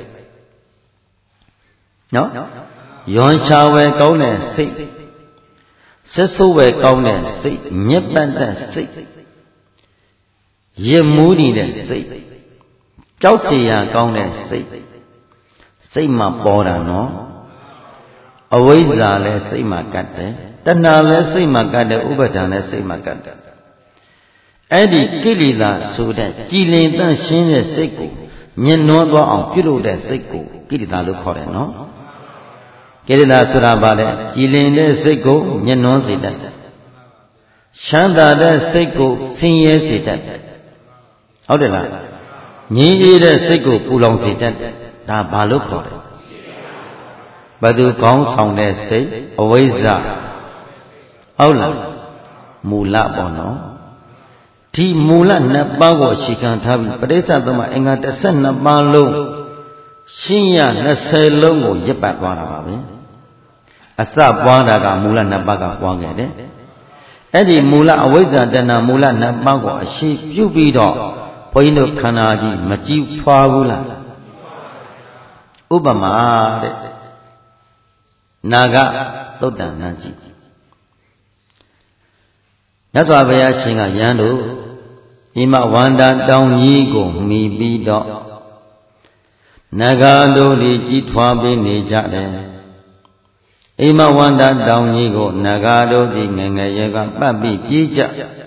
[SPEAKER 1] နော်ယွန်ချဝဲကောင်းတဲ့စိတ်စစ်ဆိုးပဲကောင်းတဲ့စိတ်မြက်ပတ်တဲ့စိတ်ရစ်မူးနေတဲ့စိတ်ကြောက်စီရာကောင်းတဲ့စိတ်စိတ်မှာပေါ်တာနော်အဝိဇ္ဇာလည်းစိတ်မှာကတ်တယ်တဏှာလည်းစိတ်မှာကတ်တယ်ဥပါဒံလည်းစိတ်မှာကတ်တယ်အဲ့ဒီကိလေသာဆိုတဲ့ကြည်လင်တန့်ရှင်းတဲ့စိတ်ကိုမြင်နှောသွားအောင်ပြုလုပ်တဲ့စိတ်ကိုကိလေသာလို့ခေါ်တယ်နော်ကိလေသာဆိုတာဘာလဲကြည်လင်တဲ့စိတ်ကိုမျက်နှောစေတတ်တယ်ချမ်းသာတဲ့စိတ်ကိုဆင်းရဲစေတတ်တယ်ဟုတ်တယ်လားငြိမ်းအေးတဲ့စိတ်ကိုပူလောင်စေတတ်တယ်ဒါဘာလို့ခေါ်တယ်ဘယ်သူကောင်းဆောင်တဲ့စိတ်အဝိဇ္ဇာဟုတ်လားမူလပေါ့နော်ဒီမူလနှစ်ပါးကိုအခြေခံထားပြီးပဋိစ္စသမအင်္ဂါတစ်ဆယ့်နှစ်ပါးလုံးရှင်းရနှစ်ဆယ်လုံးကိုရစ်ပတ်သွားတာပါပဲအစပွားတာကမူလနှစ်ပါးကပွားခဲ့တယ်အဲ့ဒီမူလအဝိဇ္ဇာတဏမူလနှစ်ပါးကိုအရှိပြုပြီးတော့ဘုန်းကြီးတို့ခန္ဓာကြီးမကြည်ဖွာဘူးလားဥပမာတဲ့နာဂသုတ်တံနန်းကြည့်မြတ်စွာဘုရားရှင်ကယန္တုဣမဝန္တာတောင်ကြီးကိုမှီပြီးတော့နဂါတို့သည်ကြီးထွားပေးနေကြတယ်ဣမဝန္တာတောင်ကြီးကိုနဂါတို့သည်ငငယ်ရဲကပတ်ပြီးပြေးကြ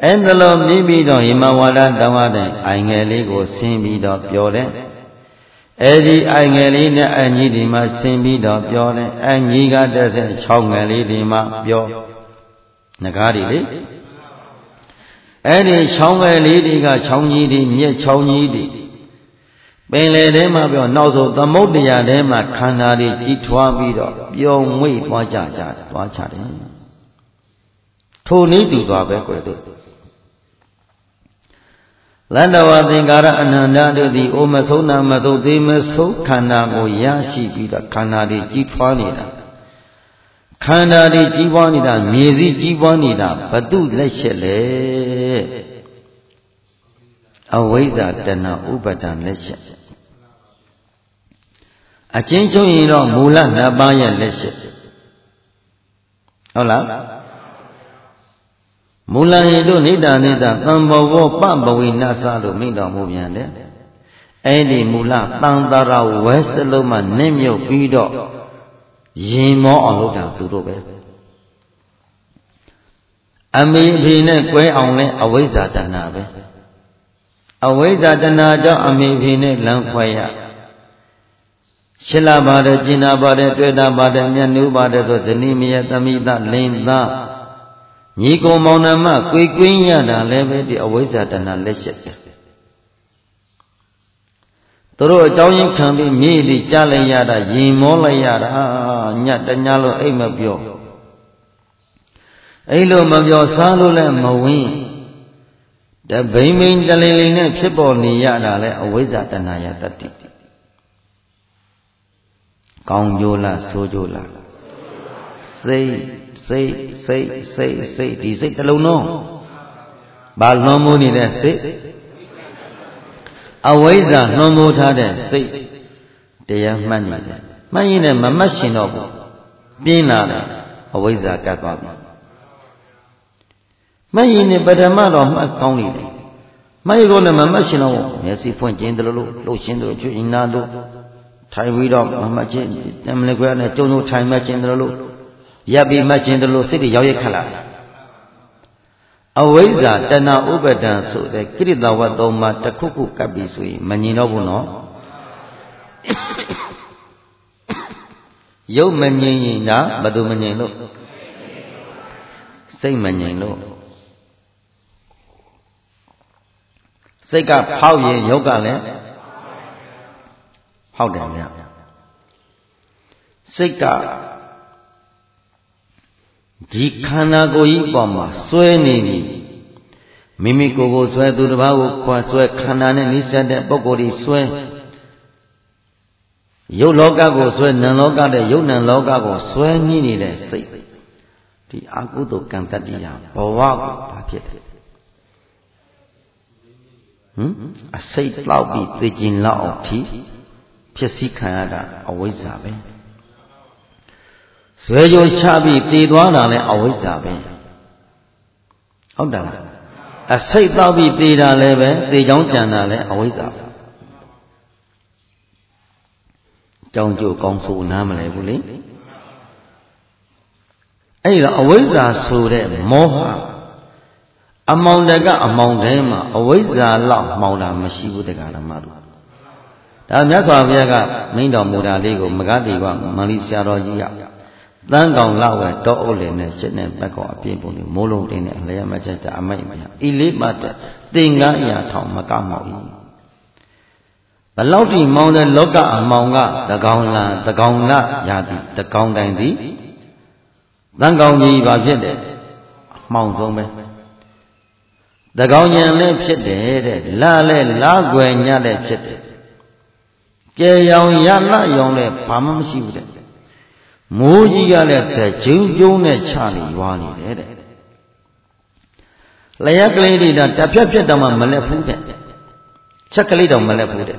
[SPEAKER 1] အဲ့ဒါလိုမြည်ပြီးတော့ဟိမဝါဒတောင်းရတဲ့အိုင်ငယ်လေးကိုဆင်းပြီးတော့ပြောတယ်အဲ့ဒီအိုင်ငယ်လေးနဲ့အညီဒီမှာဆင်းပြီးတော့ပြောတယ်အညီကတစ်ဆယ်ခြောက်ငယ်လေးဒီမှာပြောငကားတွေလေအဲ့ဒီချောင်းငယ်လေးတွေကချောင်းကြီးတွေမြက်ချောင်းကြီးတွေပင်လေထဲမှာပြောနောက်ဆုံးသမုဒ္ဒရာထဲမှာခန္ဓာတွေကြီးထွားပြီးတော့ပြုံးမွေ့သွားကြကြသွားချတယ်ထိုနည်းတူသွားပဲကွယ်တို့လတ္တဝသင်္ကာရအနန္တတို့သည်အိုမဆုံးနာမဆုံးသေးမဆုံးခန္ဓာကိုရရှိပြီးတော့ခန္ဓာတွေကြီးထွားနေတာခန္ဓာတွေကြီးပွားနေတာမြေစည်းကြီးပွားနေတာဘတုလက်ချက်လေအဝိဇ္ဇာတဏှာဥပါဒံလက်ချက်အချင်းချင်းရင်တော့မူလနှစ်ပါးရဲ့လက်ချက်ဟုတ်လားမူလဟိတုနိဒ္ဓနိဒ္ဓသံဘောဘောပပဝိနသလို့မိတော်မူပြန်တယ်အဲ့ဒီမူလသံတရာဝဲစလုံးမှနစ်မြုပ်ပြီးတော့ရင်မောအောင်လုပ်တာသူတို့ပဲအမိဖေနဲ့ကွဲအောင်လဲအဝိဇ္ဇာတဏှာပဲအဝိဇ္ဇာတဏှာကြောင့်အမိဖေနဲ့လမ်းခွဲရရှင်းလာပါတယ်ကျင်နာပါတယ်တွေ့တာပါတယ်မျက်နှူးပါတယ်ဆိုဇနီးမယသမိသလင်းသားညီကိုမောင်နှမကွေကွင်းရတာလည်းပဲဒီအဝိဇ္ဇာတဏှာလက်ချက်ပဲသူတို့အကြောင်းရင်းခံပြီးမြေ့ပြီးကြားလိုက်ရတာရင်မောလိုက်ရတာညတညလို့အိတ်မပြောအဲ့လိုမပြောစားလို့လည်းမဝင်တဘိမ့်ဘိမ့်တလင်လင်နဲ့ဖြစ်ပေါ်နေရတာလဲအဝိဇ္ဇာတဏှာယတတိကောင်းကြိုးလားဆိုးကြိုးလားစိတ်စိတ်စိတ်စိတ်စိတ်ဒီစိတ်တစ်လုံးလုံးဘာလွန်မိုးနေတဲ့စိတ်အဝိဇ္ဇာလွန်မိုးထားတဲ့စိတ်တရားမှတ်နေတယ်မှတ်ရင်လည်းမမှတ်ရှင်တော့ဘူးပြင်းလာတယ်အဝိဇ္ဇာကတ်သွားပြီမှတ်ရင်လည်းပထမတော့မှတ်ကောင်းနေတယ်မှတ်ရတော့လည်းမမှတ်ရှင်တော့ဘူးမျက်စိဖွင့်ခြင်းတလို့လှုပ်ရှင်တို့ချွေးနာတို့ထိုင်ပြီးတော့မမှတ်ခြင်းတမလခွဲနဲ့ကျုံတို့ထိုင်မှတ်ခြင်းတလို့ရပ်ပြီးမှတ်ခြင်းတလို့စိတ်တွေရောက်ရခက်လာအဝိဇ္ဇာတဏှာဥပါဒံဆိုတဲ့ကိရိတာဝတ်သုံးပါးတစ်ခုခုကပ်ပြီးဆိုရင်မငြင်တော့ဘူးနော်ရုပ်မငြင်ရင်ဒါဘယ်သူမငြင်လို့စိတ်မငြင်လို့စိတ်ကဖောက်ရင်ရုပ်ကလည်းဖောက်တယ်ဗျစိတ်ကဒီခန္ဓာကိုယ်ကြီးပေါ်မှာစွဲနေပြီမိမိကိုယ်ကိုစွဲသူတစ်ပါးကိုခွာစွဲခန္ဓာနဲ့နှိစက်တဲ့ပုဂ္ဂိုလ်ကြီးစွဲရုပ်လောကကိုစွဲနာမ်လောကတဲ့ရုပ်နာမ်လောကကိုစွဲနေနေတဲ့စိတ်ဒီအကုသိုလ်ကံတတ္တိယဘဝကိုဘာဖြစ်တယ်ဟမ်အစိတ်လောက်ပြီးသိကျင်လောက်အောင်ဖြီးဖြစ်စီခံရတာအဝိဇ္ဇာပဲဇွဲကြိုချပြီးတည်သွားတာလည်းအဝိဇ္ဇာပဲဟုတ်တယ်လားအစိတ်တောက်ပြီးတည်တာလည်းပဲတည်ချောင်းကြံတာလည်းအဝိဇ္ဇာပဲကြောင်းကျိုးကောင်းဆိုနားမလဲဘူးလေအဲ့တော့အဝိဇ္ဇာဆိုတဲ့မောဟအမောင်တကအမောင်ထဲမှာအဝိဇ္ဇာလောက်မှောင်တာမရှိဘူးတရားဓမ္မတို့ဒါမြတ်စွာဘုရားကမိန့်တော်မူတာလေးကိုမဂ္ဂတိကမန္လိဆရာတော်ကြီးကတန်းကောင်လောက်ပဲတောအုပ်လင်နဲ့ရှစ်နဲ့ဘက်ကောင်အပြင်းပုံလေးမိုးလုံးတင်းနဲ့အလျက်မချက်တာအမိတ်မရဤလေးပါတဲ့သင်္ကန်းအရာထောင်မကမောက်၏ဘလောက်ထိမောင်းတဲ့လောကအမောင်ကတကောင်လာတကောင်လာရာသည်တကောင်တိုင်သည်တန်းကောင်ကြီးပါဖြစ်တယ်အမှောင်ဆုံးပဲတကောင်ညံလည်းဖြစ်တယ်တဲ့လာလည်းလာွယ်ညလည်းဖြစ်တယ်ကြဲရောင်ရလရောင်လည်းဘာမှမရှိဘူးတဲ့မိုးကြီးကလည်းတဲ့ဂျုံဂျုံနဲ့ချနေရွာနေတယ်တဲ့လျက်ကလေးတွေတော့တပြက်ပြက်တော့မှမလက်ဘူးတဲ့ချက်ကလေးတော့မလက်ဘူးတဲ့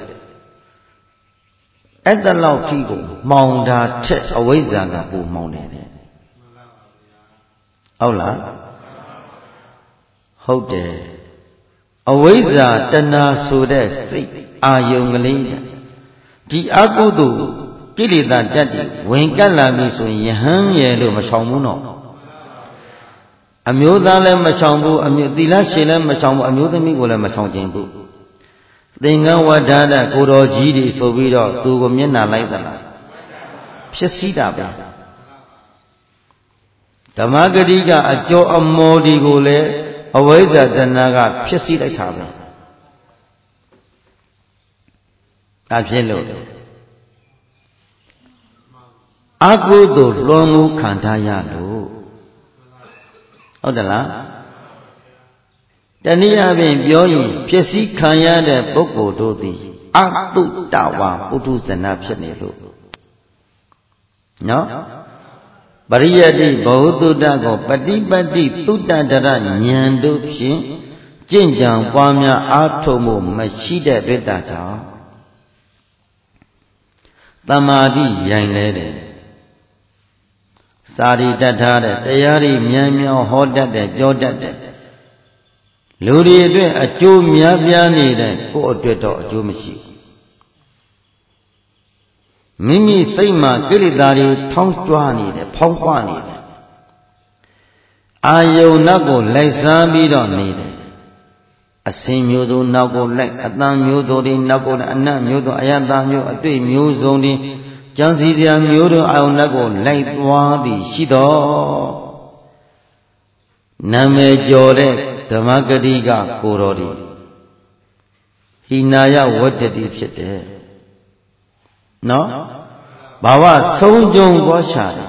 [SPEAKER 1] အဲ့တလောက်ကြီးကိုမှောင်တာထက်အဝိဇ္ဇာကပိုမှောင်နေတယ်ဟုတ်လားဟုတ်တယ်အဝိဇ္ဇာတဏှာဆိုတဲ့စိတ်အာယုံကလေးဒီအကုသိုလ်ကိလေသာဓာတ်တွေဝင်ကပ်လာပြီဆိုရင်ယဟန်ရဲ့လို့မဆောင်ဘူးနော်အမျိုးသားလည်းမချောင်ဘူးအမျိုးသီလရှင်လည်းမချောင်ဘူးအမျိုးသမီးကိုလည်းမချောင်ခြင်းဘူးသင်္ကန်းဝဋ္ဌာတဲ့ကိုတော်ကြီးတွေဆိုပြီးတော့သူကိုမျက်နှာလိုက်သလားဖြစ်စည်းတာပဲဓမ္မဂတိကအကျော်အမော်ဒီကိုလည်းအဝိဇ္ဇာတဏှာကဖြစ်စည်းလိုက်တာပဲဒါဖြစ်လို့အကုသိုလ်လွန်မှုခံထားရလို့ဟုတ်တယ်လားတနည်းအားဖြင့်ပြောရင်ဖြစ်စည်းခံရတဲ့ပုဂ္ဂိုလ်တို့သည်အတုတဝါပုထုဇဏဖြစ်နေလို့နော်ပရိယတိဘောဓုတ္တကိုပฏิပတ်တိသုတ္တတရဉာဏ်တို့ဖြင့်ကျင့်ကြံပွားများအားထုတ်မှုမရှိတဲ့တွေ့တာကြောင့်တမာတိရိုင်လဲတယ်စာရီတတ်ထားတဲ့တရားတွေမြန်မြန်ဟောတတ်တယ်ပြောတတ်တယ်လူတွေအတွက်အကျိုးများပြားနေတဲ့ကိုယ့်အတွက်တော့အကျိုးမရှိမိမိစိတ်မှာကိလေသာတွေထောင်းကြွားနေတယ်ဖောင်းပွားနေတယ်အာယုန်နောက်ကိုလိုက်စားပြီးတော့နေတယ်အစင်မျိုးစုံနောက်ကိုလိုက်အတန်မျိုးစုံတွေနောက်ကိုအနတ်မျိုးစုံအယတမျိုးအတွေ့မျိုးစုံတွေကြံစီတရားမျိုးတို့အာယုန်နောက်ကိုလိုက်သွားသည်ရှိတော်နာမည်ကျော်တဲ့ဓမ္မဂတိကကိုတော်ဒီဟိနာယဝတ္တတိဖြစ်တယ်နော်ဘာဝဆုံးကြုံသောရှာတယ်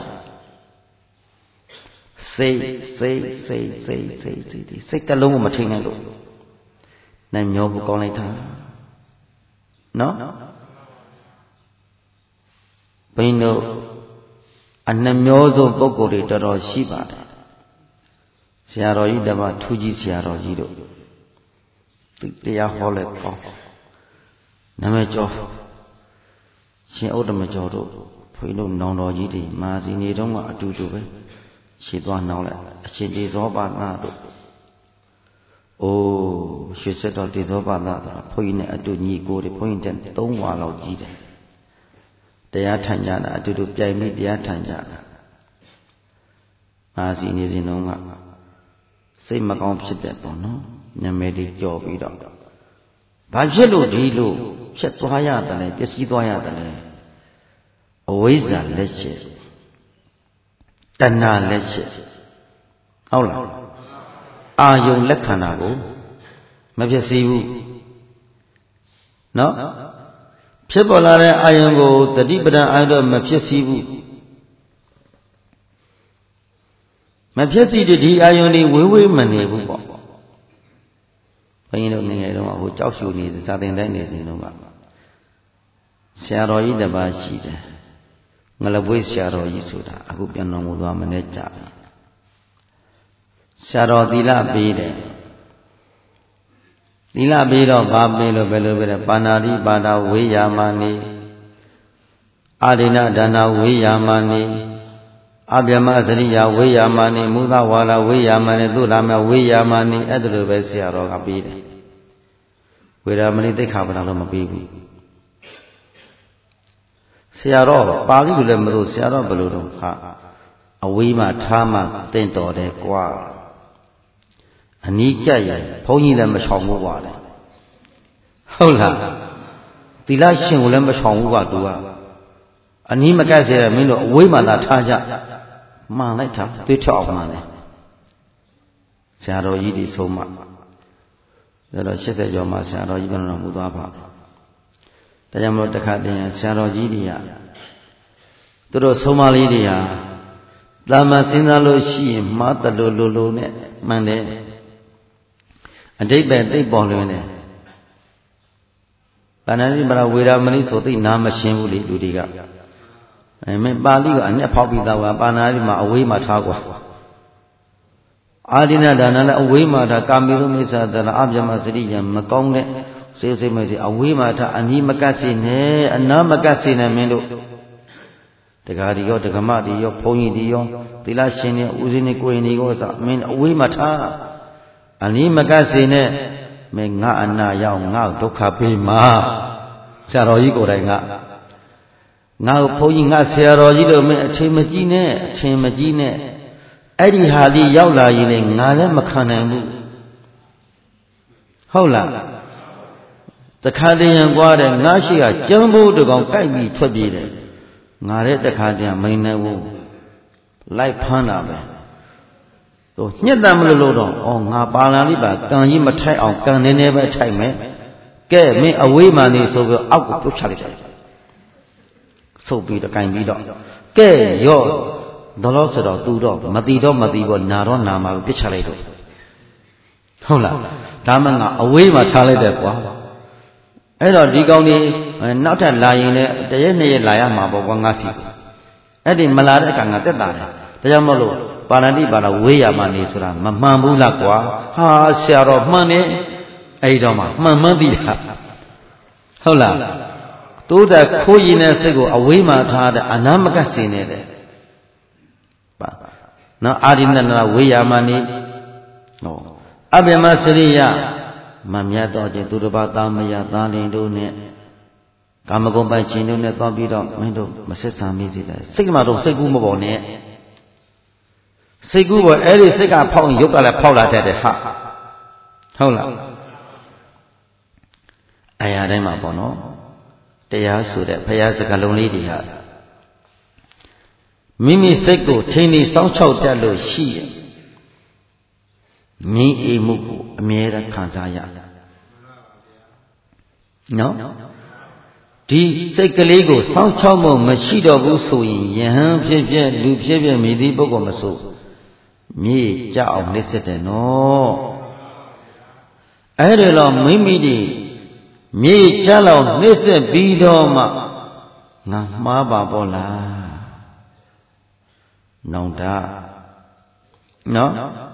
[SPEAKER 1] စိတ်စိတ်စိတ်စိတ်စိတ်စိတ်စိတ်တလုံးကိုမထိန်နိုင်လို့နိုင်မျောဖို့ကောင်းလိုက်တာနော်ဘိန်းတို့အနှမျောဆုံးပုဂ္ဂိုလ်တွေတော်တော်ရှိပါတယ်ဆရာတော်ကြီးတပါထူးကြီးဆရာတော်ကြီးတို့တရားဟောလဲကောင်းနာမည်ကျော်ရှင်ဥဒ္ဓမကျော်တို့ဘုန်းကြီးတို့နောင်တော်ကြီးတွေမာစီနေတော့မှအတူတူပဲရှေ့သွားနှောင်းလိုက်အရှင်တေဇောပါဏတို့အိုးရွှေစက်တော်တေဇောပါဏဆိုတာဘုန်းကြီးနဲ့အတူညီကိုတွေဘုန်းကြီးတဲ့သုံးဝါလောက်ကြီးတယ်တရားထိုင်ကြတာအတူတူပြိုင်ပြီးတရားထိုင်ကြတာမာစီနေစဉ်တုန်းကစိတ်မကောင်းဖြစ်တဲ့ပေါ့နော်ညမဲလေးကြော်ပြီးတော့ဘာဖြစ်လို့ဒီလိုဖြစ်သွားရတယ်လဲပျက်စီးသွားရတယ်လဲအဝိဇ္ဇာလက်ချက်တဏှာလက်ချက်ဟုတ်လားအာယုံလက်ခန္ဓာကိုမပျက်စီးဘူးနော်ဖြစ်ပေါ်လာတဲ့အာယုံကိုတတိပဒံအာယုံတော့မဖြစ်စီဘူးမဖြစ်စီတဲ့ဒီအာယုံတွေဝေးဝေးမနေဘူးပေါ့ဘုန်းကြီးတို့ငယ်ငယ်တုန်းကဟိုကြောက်ရှူနေစာသင်တိုင်းနေစဉ်တုန်းကဆရာတော်ကြီးတစ်ပါးရှိတယ်ငလပွေးဆရာတော်ကြီးဆိုတာအခုပြန်တော်မူသွားမနဲ့ကြပြီဆရာတော်သီလပေးတယ်သီလပေးတော့ဘာပေးလို့ဘယ်လိုပဲလဲပါဏာတိပါဒဝေယာမနိအာဒိနဒါနဝေယာမနိအဗျမစရိယဝေယာမနိမူသဝါဒဝေယာမနိသုလာမဝေယာမနိအဲ့ဒါလိုပဲဆရာတော်ကပေးတယ်ဝေယာမနိသိက္ခာပဒတော့မပေးဘူးဆရာတော်ပါဠိလိုလည်းမလို့ဆရာတော်ဘယ်လိုတော့ဟာအဝေးမှထားမှသင်တော်တယ်ကွာအနီးကြက်ရင်ဘုန်းကြီးလည်းမဆောင်ဘူးကွာလေဟုတ်လားသီလရှင်ကိုလည်းမဆောင်ဘူးကွာသူကအနီးမကက်စေတဲ့မင်းတို့အဝေးမှသာထားကြမှန်လိုက်တာသွေးထွက်အောင်မှန်တယ်ဆရာတော်ကြီးဒီဆုံးမဒါတော့ရှစ်ဆယ်ကျော်မှဆရာတော်ကြီးပြန်တော်မူသွားပါဒါကြောင့်မလို့တခါတည်းဆရာတော်ကြီးတွေကသူတို့ဆုံးမလေးတွေဟာသာမန်စဉ်းစားလို့ရှိရင်မှားတယ်လို့လိုလိုနဲ့မှန်တယ်အတိတ်ပဲသိပေါ်လွင်တယ်ပါဏာတိပရဝေရမဏိဆိုသိနာမရှင်းဘူးလေလူတွေကအဲမင်းပါဠိကအနဲ့ဖောက်ပြီးသားကပါဏာတိမှာအဝေးမှာထားကွာအာဒိနဒါနလည်းအဝေးမှာထားကာမိသုမိစ္ဆာသရအဗျမစရိယမကောင်းတဲ့စေစိတ်မဲ့စီအဝေးမှာထားအနီးမကတ်စေနဲ့အနားမကတ်စေနဲ့မင်းတို့တက္ကရာရောတက္ကမတိရောဘုန်းကြီးတိရောသီလရှင်တွေဦးဇင်းတွေကိုယ်ရင်တွေကိုစမင်းအဝေးမှာထားအနီးမကတ်စေနဲ့မင်းငါအနာရောက်ငါဒုက္ခပေးမှာဆရာတော်ကြီးကိုယ်တိုင်ကငါ့ကိုဘုန်းကြီးငါဆရာတော်ကြီးတို့မင်းအထင်မကြီးနဲ့အထင်မကြီးနဲ့အဲ့ဒီဟာဒီရောက်လာရင်လည်းငါလည်းမခံနိုင်ဘူးဟုတ်လားတခါတည်းရန်ကွာတဲ့ငါရှိကကျမ်းဖို့တကောင်ကြိုက်ပြီးထွက်ပြေးတယ်ငါလည်းတခါတည်းမိန်နေဘူးလိုက်ဖမ်းတာပဲသူညှက်တယ်မလို့လို့တော့ဩငါပါလာလိပါကံကြီးမထိုက်အောင်ကံနေနေပဲထိုက်မယ်ကဲမင်းအဝေးမှနေဆိုပြီးအောက်ကိုပြုတ်ချလိုက်တယ်ဆုပ်ပြီးတော့ကင်ပြီးတော့ကဲရော့ဒေါ်လို့ဆိုတော့သူတော့မတီတော့မတီဘောနာတော့နာမှာပြစ်ချလိုက်တော့ဟုတ်လားဒါမှငါအဝေးမှာထားလိုက်တယ်ကွာအဲ့တော့ဒီကောင်ကြီးနောက်ထပ်လာရင်လည်းတရက်နှစ်ရက်လာရမှာပေါ့ကွာငါစီအဲ့ဒီမလာတဲ့အခါငါတက်တာတယ်ဒါကြောင့်မလို့ပါဠိပါဠိဝေးရမှာနေဆိုတာမမှန်ဘူးလားကွာဟာဆရာတော်မှန်တယ်အဲ့တော့မှမှန်မှန်သိတာဟုတ်လားတိုးတက်ခိုးရင်တဲ့စိတ်ကိုအဝေးမှာထားတဲ့အနာမကတ်စင်နေတဲ့ပါနော်အာရိဏနာဝေးရမှာနေဟောအဗျမစရိယမမြတ်တော်ခြင်းသူတစ်ပါးသားမယသားလင်တို့နဲ့ကာမဂုဏ်ပိုင်ခြင်းတို့နဲ့သွားပြီးတော့မင်းတို့မဆက်ဆံမိစေတယ်စိတ်ကမှတော့စိတ်ကူးမပေါ်နဲ့စိတ်ကူးပေါ်အဲ့ဒီစိတ်ကဖောက်ရင်ရုပ်ကလည်းဖောက်လာတတ်တယ်ဟာဟုတ်လားအရာတိုင်းမှာပေါ့နော်တရားဆိုတဲ့ဘုရားစကားလုံးလေးတွေဟာမိမိစိတ်ကိုထိန်းသိမ်းစောင့်ရှောက်တတ်လို့ရှိရင်ငြိမ်အေးမှုကိုအမြဲတမ်းခံစားရနော်ဒီစိတ်ကလေးကိုစောင့်ရှောက်မှုမရှိတော့ဘူးဆိုရင်ယဟန်ဖြစ်ဖြစ်လူဖြစ်ဖြစ်မိသည့်ပုဂ္ဂိုလ်မဆိုမြေကြအောင်နှိမ့်စစ်တယ်နော်အဲ့ဒါတော့မိမိဒီမြေကြလောက်နှိမ့်စစ်ပြီးတော့မှငါမှားပါပေါ့လားနောင်တနော်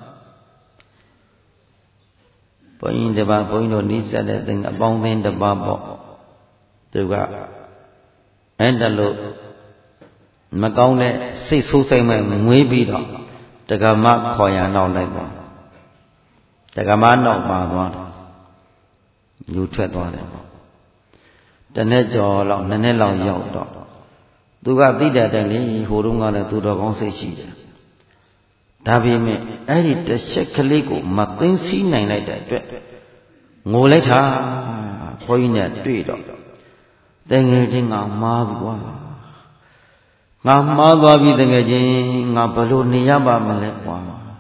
[SPEAKER 1] ဘုန်းကြီးတစ်ပါးဘုန်းကြီးတို့နှိစက်တဲ့သင်အပေါင်းအသင်းတစ်ပါးပေါ့သူကအဲ့ဒါလို့မကောင်းတဲ့စိတ်ဆိုးစိတ်မဲ့ငွေးပြီးတော့တက္ကမခေါ်ရနောက်လိုက်ပါတက္ကမနောက်ပါသွားတယ်ယူထွက်သွားတယ်ပေါ့တနေ့ကျော်လောက်နှစ်နှစ်လောက်ရောက်တော့သူကသိတတ်တယ်လေဟိုတုန်းကလည်းသူတော်ကောင်းစိတ်ရှိတယ်ဒါပေမဲ့အဲ့ဒီတစ်ချက်ကလေးကိုမသိသိနိုင်လိုက်တဲ့အတွက်ငိုလိုက်တာဘုန်းကြီးနဲ့တွေ့တော့တကယ်ချင်းငါမှားပြီကွာငါမှားသွားပြီတကယ်ချင်းငါဘယ်လိုနေရပါမလဲကွာ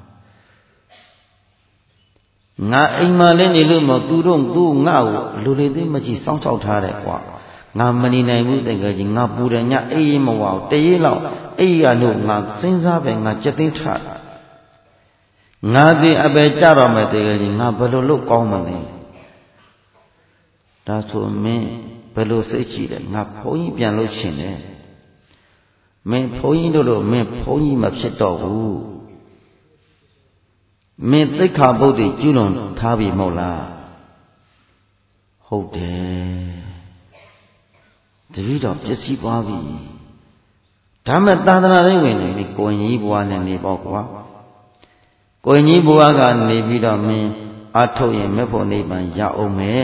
[SPEAKER 1] ငါအိမ်မှာလည်းနေလို့မသူတို့သူ့ငါ့ကိုလူတွေသိမကြည့်စောင့်ရှောက်ထားတယ်ကွာငါမနေနိုင်ဘူးတကယ်ချင်းငါပူတယ်ညအေးမဝအောင်တရေလောက်အေးရလို့ငါစဉ်းစားပဲငါကြက်သိမ်းထငါဒီအပဲကြတော့မယ်တကယ်ချင်းငါဘယ်လိုလုပ်ကောင်းမလဲဒါဆိုမင်းဘယ်လိုစိတ်ကြည့်လဲငါဘုန်းကြီးပြန်လို့ရှင်တယ်မင်းဘုန်းကြီးတို့လို့မင်းဘုန်းကြီးမဖြစ်တော့ဘူးမင်းသိက္ခာပုဒ်တွေကျူးလွန်ထားပြီမဟုတ်လားဟုတ်တယ်တပည့်တော်ပျက်စီးသွားပြီဒါမဲ့သာသနာ့ရေးဝင်နေပြီကိုင်ကြီးဘွားနဲ့နေပေါ့ကွာကိုင်ကြီးဘွားကနေပြီးတော့မင်းအထုတ်ရင်မဲ့ဖို့နိဗ္ဗာန်ရအောင်မယ်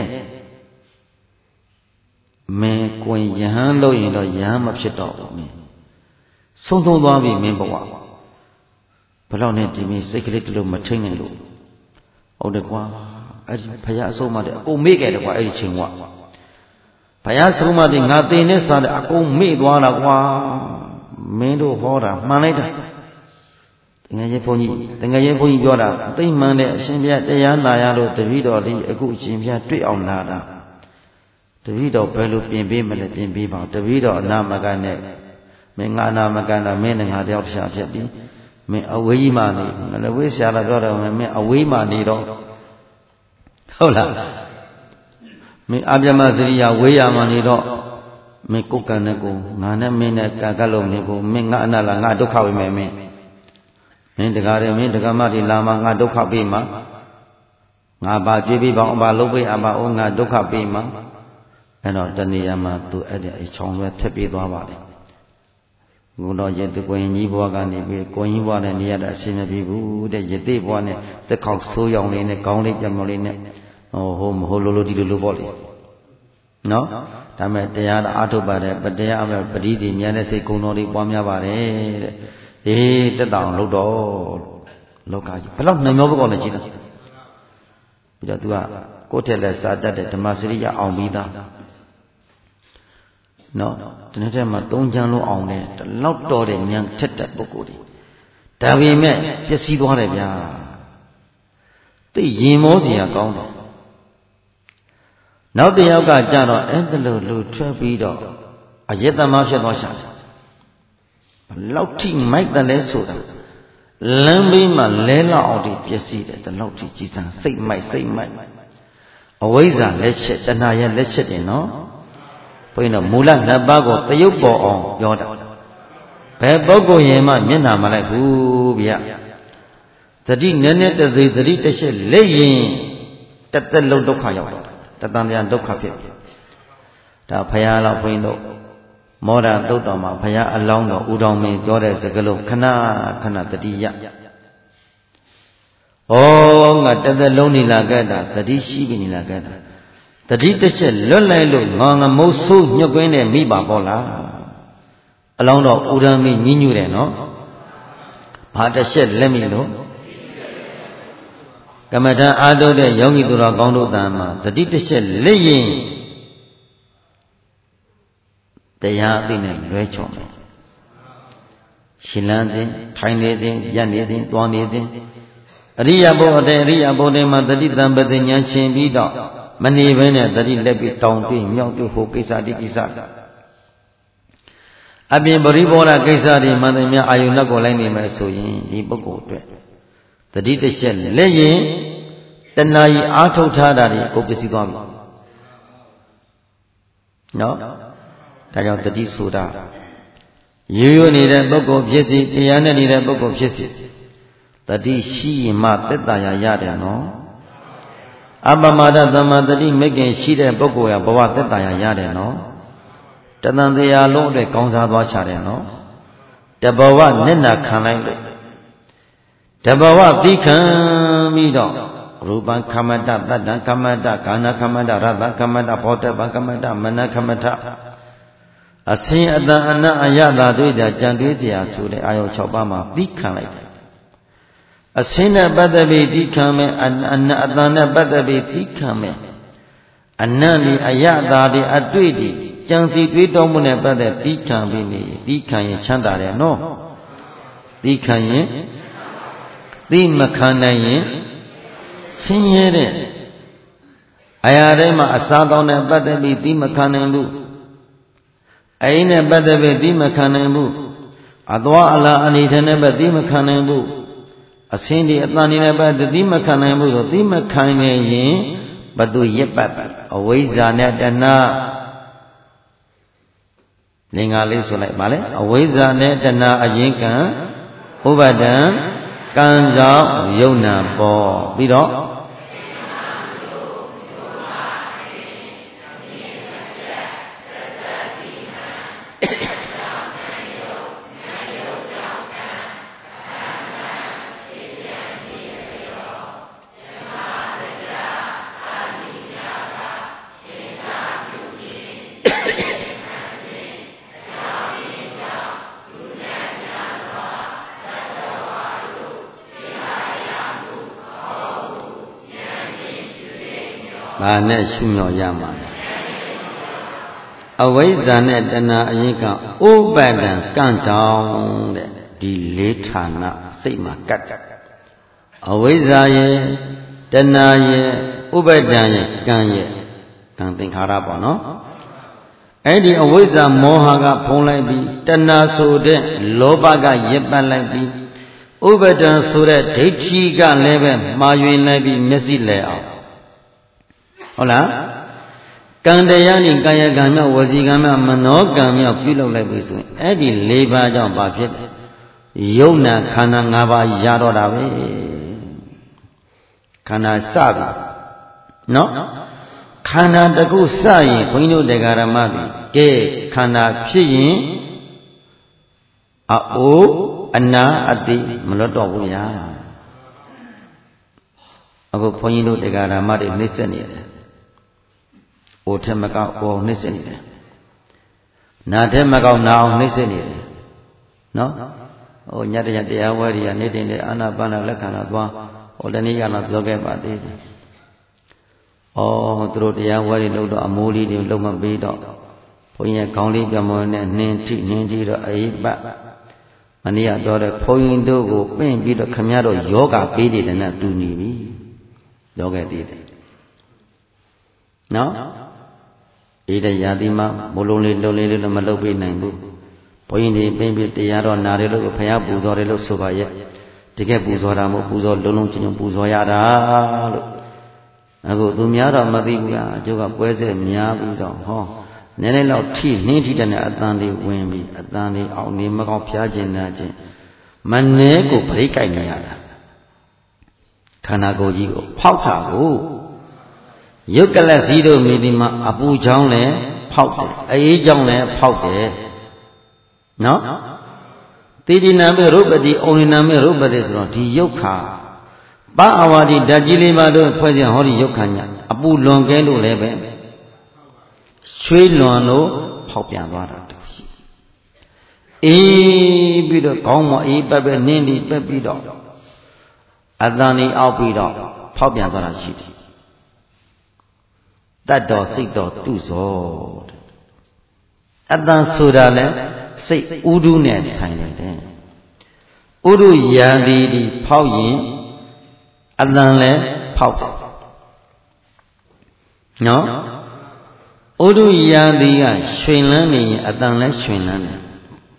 [SPEAKER 1] မင်းကိုင်ယဟန်လို့ရင်တော့ယဟန်မဖြစ်တော့ဘူးမင်းဆုံးသုံးသွားပြီမင်းဘဝဘယ်တော့နဲ့ဒီမင်းစိတ်ကလေးတလို့မထိန်နိုင်လို့ဟုတ်တယ်ကွာအဲ့ဒီဘုရားအဆုံးမတဲ့အကုန်မေ့ခဲ့တယ်ကွာအဲ့ဒီချိန်ကဘုရားဆုံးမတဲ့ငါတင်နဲ့စားတဲ့အကုန်မေ့သွားတာကွာမင်းတို့ဟောတာမှန်လိုက်တာတကယ်ကြီးဘုန်းကြီးတကယ်ကြီးဘုန်းကြီးပြောတာသိမှန်တဲ့အရှင်ဘုရားတရားနာရလို့တပည့်တော်လေးအခုအရှင်ဘုရားတွေ့အောင်လာတာတပည့်တော်ဘယ်လိုပြင်ပေးမလဲပြင်ပေးပါတပည့်တော်အနာမကနဲ့မင်းငါအနာမကနဲ့မင်းနဲ့ငါတယောက်တခြားဖြစ်ပြီးမင်းအဝေးကြီးမှနေငါလည်းဝေးဆရာလာပြောတယ်မင်းအဝေးမှနေတော့ဟုတ်လားမင်းအပြမစရိယဝေးရမှနေတော့မင်းကိုယ်ကံနဲ့ကိုငါနဲ့မင်းနဲ့ကံကလုံးနေကိုမင်းငါအနာလားငါဒုက္ခဝေမယ်မင်းမင်းတကားတယ်မင်းတက္ကမတိလာမှငါဒုက္ခပေးမှာငါဘာကြွေးပြီးပါအောင်ဘာလုပ်ပေးအပါအောင်ငါဒုက္ခပေးမှာအဲ့တော့တဏှာမှာသူအဲ့ဒီအချောင်းပဲထက်ပြေးသွားပါလေငုံတော့ရတဲ့ကိုရင်ကြီးဘွားကနေပြီးကိုရင်ဘွားနဲ့နေရတာအရှင်းမပြေဘူးတဲ့ရတဲ့ဘွားနဲ့တက်ခေါက်ဆိုးရောင်လေးနဲ့ခေါင်းလေးပြတ်မလေးနဲ့ဟိုဟိုမဟုတ်လိုလိုဒီလိုလိုပေါ့လေနော်ဒါမဲ့တရားအားထုတ်ပါတယ်ပတရားအမပတိတိဉာဏ်နဲ့စိတ်ကုံတော်လေးပွားများပါတယ်တဲ့
[SPEAKER 2] အေးတက်တောင်လို့တော့လောကကြီးဘယ်လောက်နိုင်မောဘကောင်းနေကြည့်လားပြီးတော့ तू ကကိုယ့်ထက်လက်စားတတ်တဲ့ဓမ္မစရိယအောင်ပြီးသားနော်ဒီနေ့တည်းမှာသုံးချမ်းလုံးအောင်တဲ့လောက်တော်တဲ့ဉာဏ်ထက်တဲ့ပုဂ္ဂိုလ်တွေဒါပေမဲ့ပျက်စီးသွားတယ်ဗျာသိရင်မောစရာကောင်းတယ်နောက်တစ်ယောက်ကကြတော့အဲ့ဒါလိုလူထွက်ပြီးတော့အယတမဖြစ်သွားရှာတယ်ဘလောက်ထိမိုက်တယ်လဲဆိုတာလမ်းဘေးမှာလဲလောက်အောင်ဒီပျက်စီးတယ်တလောက်ထိကြီးစံစိတ်မိုက်စိတ်မိုက်အဝိဇ္ဇာလက်ချက်တဏှာရဲ့လက်ချက်တယ်နော်ဘုန်းကြီးတို့မူလနှစ်ပါးကိုတရုပ်ပေါ်အောင်ပြောတာဘယ်ပုဂ္ဂိုလ်ရင်မှမျက်နှာမလိုက်ဘူးဗျသတိနည်းနည်းတသေးသတိတစ်ချက်လက်ရင်တသက်လုံးဒုက္ခရောက်တယ်တတန်တရားဒုက္ခဖြစ်ပြီဒါဘုရားတော်ဘုန်းကြီးတို့မောဒသုတ်တော်မှာဘုရားအလောင်းတော်ဦးတော်မင်းပြောတဲ့စကားလုံးခဏခဏတတိယဩငါတသက်လုံးနေလာခဲ့တာတတိရှိပြီနေလာခဲ့တာတတိတစ်ချက်လွတ်လိုက်လို့ငေါငမုတ်ဆိုးညှွတ်ကွင်းနဲ့မိပါပေါ့လားအလောင်းတော်ဦးတော်မင်းညှဉ်းညူတယ်နော်ဘာတစ်ချက်လက်မိလို့ကမ္မထာအာထုတ်တဲ့ယောဂီသူတော်ကောင်းတို့တန်မှာတတိတစ်ချက်လက်ရင်တရားအသိနဲ့လွဲချော်မယ်ရှင်လန်းခြင်းထိုင်နေခြင်းရပ်နေခြင်းတွားနေခြင်းအရိယဘုအတေအရိယဘုတေမှာတတိတံပတိဉာဏ်ရှင်ပြီးတော့မနေဘဲနဲ့တတိလက်ပြီးတောင်းတွေ့မြောက်တွေ့ဟိုကိစ္စဒီကိစ္စအပြင်ပရိဘောဓကိစ္စတွေမှန်တယ်များအာယုဏကိုလိုက်နေမယ်ဆိုရင်ဒီပုဂ္ဂိုလ်အတွက်တတိတစ်ချက်လက်ရင်တဏှာကြီးအားထုတ်ထားတာတွေကိုပစ္စည်းသွားပြီနော်ဒါကြောင့်တတိဆိုတာရိုးရိုးနေတဲ့ပုဂ္ဂိုလ်ဖြစ်စီတရားနဲ့နေတဲ့ပုဂ္ဂိုလ်ဖြစ်စီတတိရှိရင်မှသက်သာရရတယ်နော်အပမဒသမတတိမကင်ရှိတဲ့ပုဂ္ဂိုလ်ရဘဝသက်သာရရတယ်နော်တဏ္ဍတရားလုံးအတွက်ကောင်းစားသွားချတယ်နော်တဘဝမျက်နှာခံလိုက်လို့တဘဝသိခံပြီးတော့ရူပံခမတ္တတတ္တံခမတ္တကာဏခမတ္တရတခမတ္တဘောဓပံခမတ္တမနခမတ္တအစင်အတန်အနအယတာတွေ့ကြကြံတွေးကြရာဆိုတဲ့အာယုံ၆ပါးမှာသိခံလိုက်တယ်အစင်နဲ့ပတ်သက်ပြီးသိခံမယ်အနအတန်နဲ့ပတ်သက်ပြီးသိခံမယ်အနတ်ဒီအယတာဒီအတွေ့ဒီကြံစီတွေးတောမှုနဲ့ပတ်သက်သိခံပြီးနေသိခံရင်ချမ်းသာတယ်နော်သိခံရင်သိမခံနိုင်ရင်ဆင်းရဲတဲ့အရာတိုင်းမှာအစားတောင်းနဲ့ပတ်သက်ပြီးသိမခံနိုင်ဘူးအိမ်နဲ့ပတ်သက်ပြီးသိမခံနိုင်ဘူးအသွားအလာအနေထနဲ့ပတ်သိမခံနိုင်ဘူးအစင်းဒီအတန်ဒီနဲ့ပတ်သိမခံနိုင်ဘူးဆိုသိမခံနိုင်ရင်ဘသူရစ်ပတ်အဝိဇ္ဇာနဲ့တဏှာလင်္ကာလေးဆိုလိုက်ပါလေအဝိဇ္ဇာနဲ့တဏှာအရင်ကံဥပါဒံကံကြောင့်ယုံနာပေါ်ပြီးတော့ဘာနဲ့ရှုမြော်ရမှာလဲအဝိဇ္ဇာနဲ့တဏှာအရင်ကဥပါဒံကံကြောင့်တဲ့ဒီလေးဌာနစိတ်မှာကတ်အဝိဇ္ဇာရဲ့တဏှာရဲ့ဥပါဒံရဲ့ကံရဲ့ကံသင်္ခါရပေါ့နော်အဲ့ဒီအဝိဇ္ဇာမောဟကဖုံးလိုက်ပြီးတဏှာဆိုတဲ့လောဘကရစ်ပတ်လိုက်ပြီးဥပါဒံဆိုတဲ့ဒိဋ္ဌိကလည်းပဲမှားယွင်းလိုက်ပြီးမျက်စိလဲအောင်ဟုတ်လားကံတရားနဲ့ကာယကံမြောက်ဝစီကံမြောက်မနောကံမြောက်ပြုလုပ်လိုက်ပြီဆိုရင်အဲ့ဒီ၄ပါးကြောင့်ဘာဖြစ်လဲယုံနာခန္ဓာ၅ပါးရတော့တာပဲခန္ဓာစပြီနော်ခန္ဓာတစ်ခုစရင်ဘုန်းကြီးတို့တရားဓမ္မတွေကဲခန္ဓာဖြစ်ရင်အိုးအနာအတိမလွတ်တော့ဘူးဗျာအခုဘုန်းကြီးတို့တရားဓမ္မတွေနှိမ့်ဆက်နေတယ်အိုထက်မကောက်အိုအောင်နှိမ့်ဆက်နေတယ်နာထက်မကောက်နာအောင်နှိမ့်ဆက်နေတယ်နော်ဟိုညတရတရားဝဲတွေကနေတင်တဲ့အာနာပါနလက္ခဏာသွားဟိုတနေ့ကတော့ပြောခဲ့ပါသေးတယ်။ဩသူတို့တရားဝဲတွေလို့တော့အမိုးလေးတွေလုံးမပေးတော့ဘုန်းကြီးခေါင်းလေးပြမွန်းနဲ့နှင်းထိနှင်းထိတော့အေးပတ်မနေ့ကတော့တဲ့ဘုန်းကြီးတို့ကိုပင့်ပြီးတော့ခမရတော့ယောဂပေးတယ်နဲ့တူနေပြီ။ယောဂသေးတယ်။နော်အေးတဲ့ရာသီမှာမလုံးလေးလုံးလေးလည်းမလုပ်ပေးနိုင်ဘူးဘုန်းကြီးတွေပင်ပြီးတရားတော်နာတယ်လို့ဘုရားပူဇော်တယ်လို့ဆိုပါရဲ့တကယ်ပူဇော်တာမဟုတ်ပူဇော်လုံးလုံးချင်းချင်းပူဇော်ရတာလို့အခုသူများတော့မသိဘူးကအကျိုးကပွဲဆက်များပြီးတော့ဟောနည်းနည်းတော့ထိနှင်းထိတဲ့အတန်လေးဝင်ပြီးအတန်လေးအောင်နေမကောင်းဖျားကျင်နာခြင်းမနှဲကိုပြိတ်ကြိုက်နေရတာခန္ဓာကိုယ်ကြီးကိုဖောက်တာကိုယုတ်ကလစည်းတို့မိဒီမှာအပူချောင်းလည်းဖောက်တယ်အေးချောင်းလည်းဖောက်တယ်နော်တိတိနာမေရုပတိဩနိနာမေရုပတိဆိုတော့ဒီယုတ်ခါပအဝါဒီဓာတ်ကြီးလေးပါတို့ဖွဲ့ခြင်းဟောဒီယုတ်ခါညအပူလွန်ကဲလို့လည်းပဲရွှေလွန်လို့ဖောက်ပြန်သွားတာတူရှိအေးပြီးတော့ခေါင်းမအေးပတ်ပဲနင်းဒီပက်ပြီးတော့အတန်ဒီအောက်ပြီးတော့ဖောက်ပြန်သွားတာရှိတယ်တတ်တော်စိတ်တော်တုဇောအတန်ဆိုတာလဲစိတ်ဥဒုနဲ့ဆိုင်နေတယ်ဥဒုယံဒီဒီဖောက်ရင်အတန်လဲဖောက်တယ်နော်ဥဒုယံဒီကရွှင်လန်းနေရင်အတန်လဲရွှင်လန်းတယ်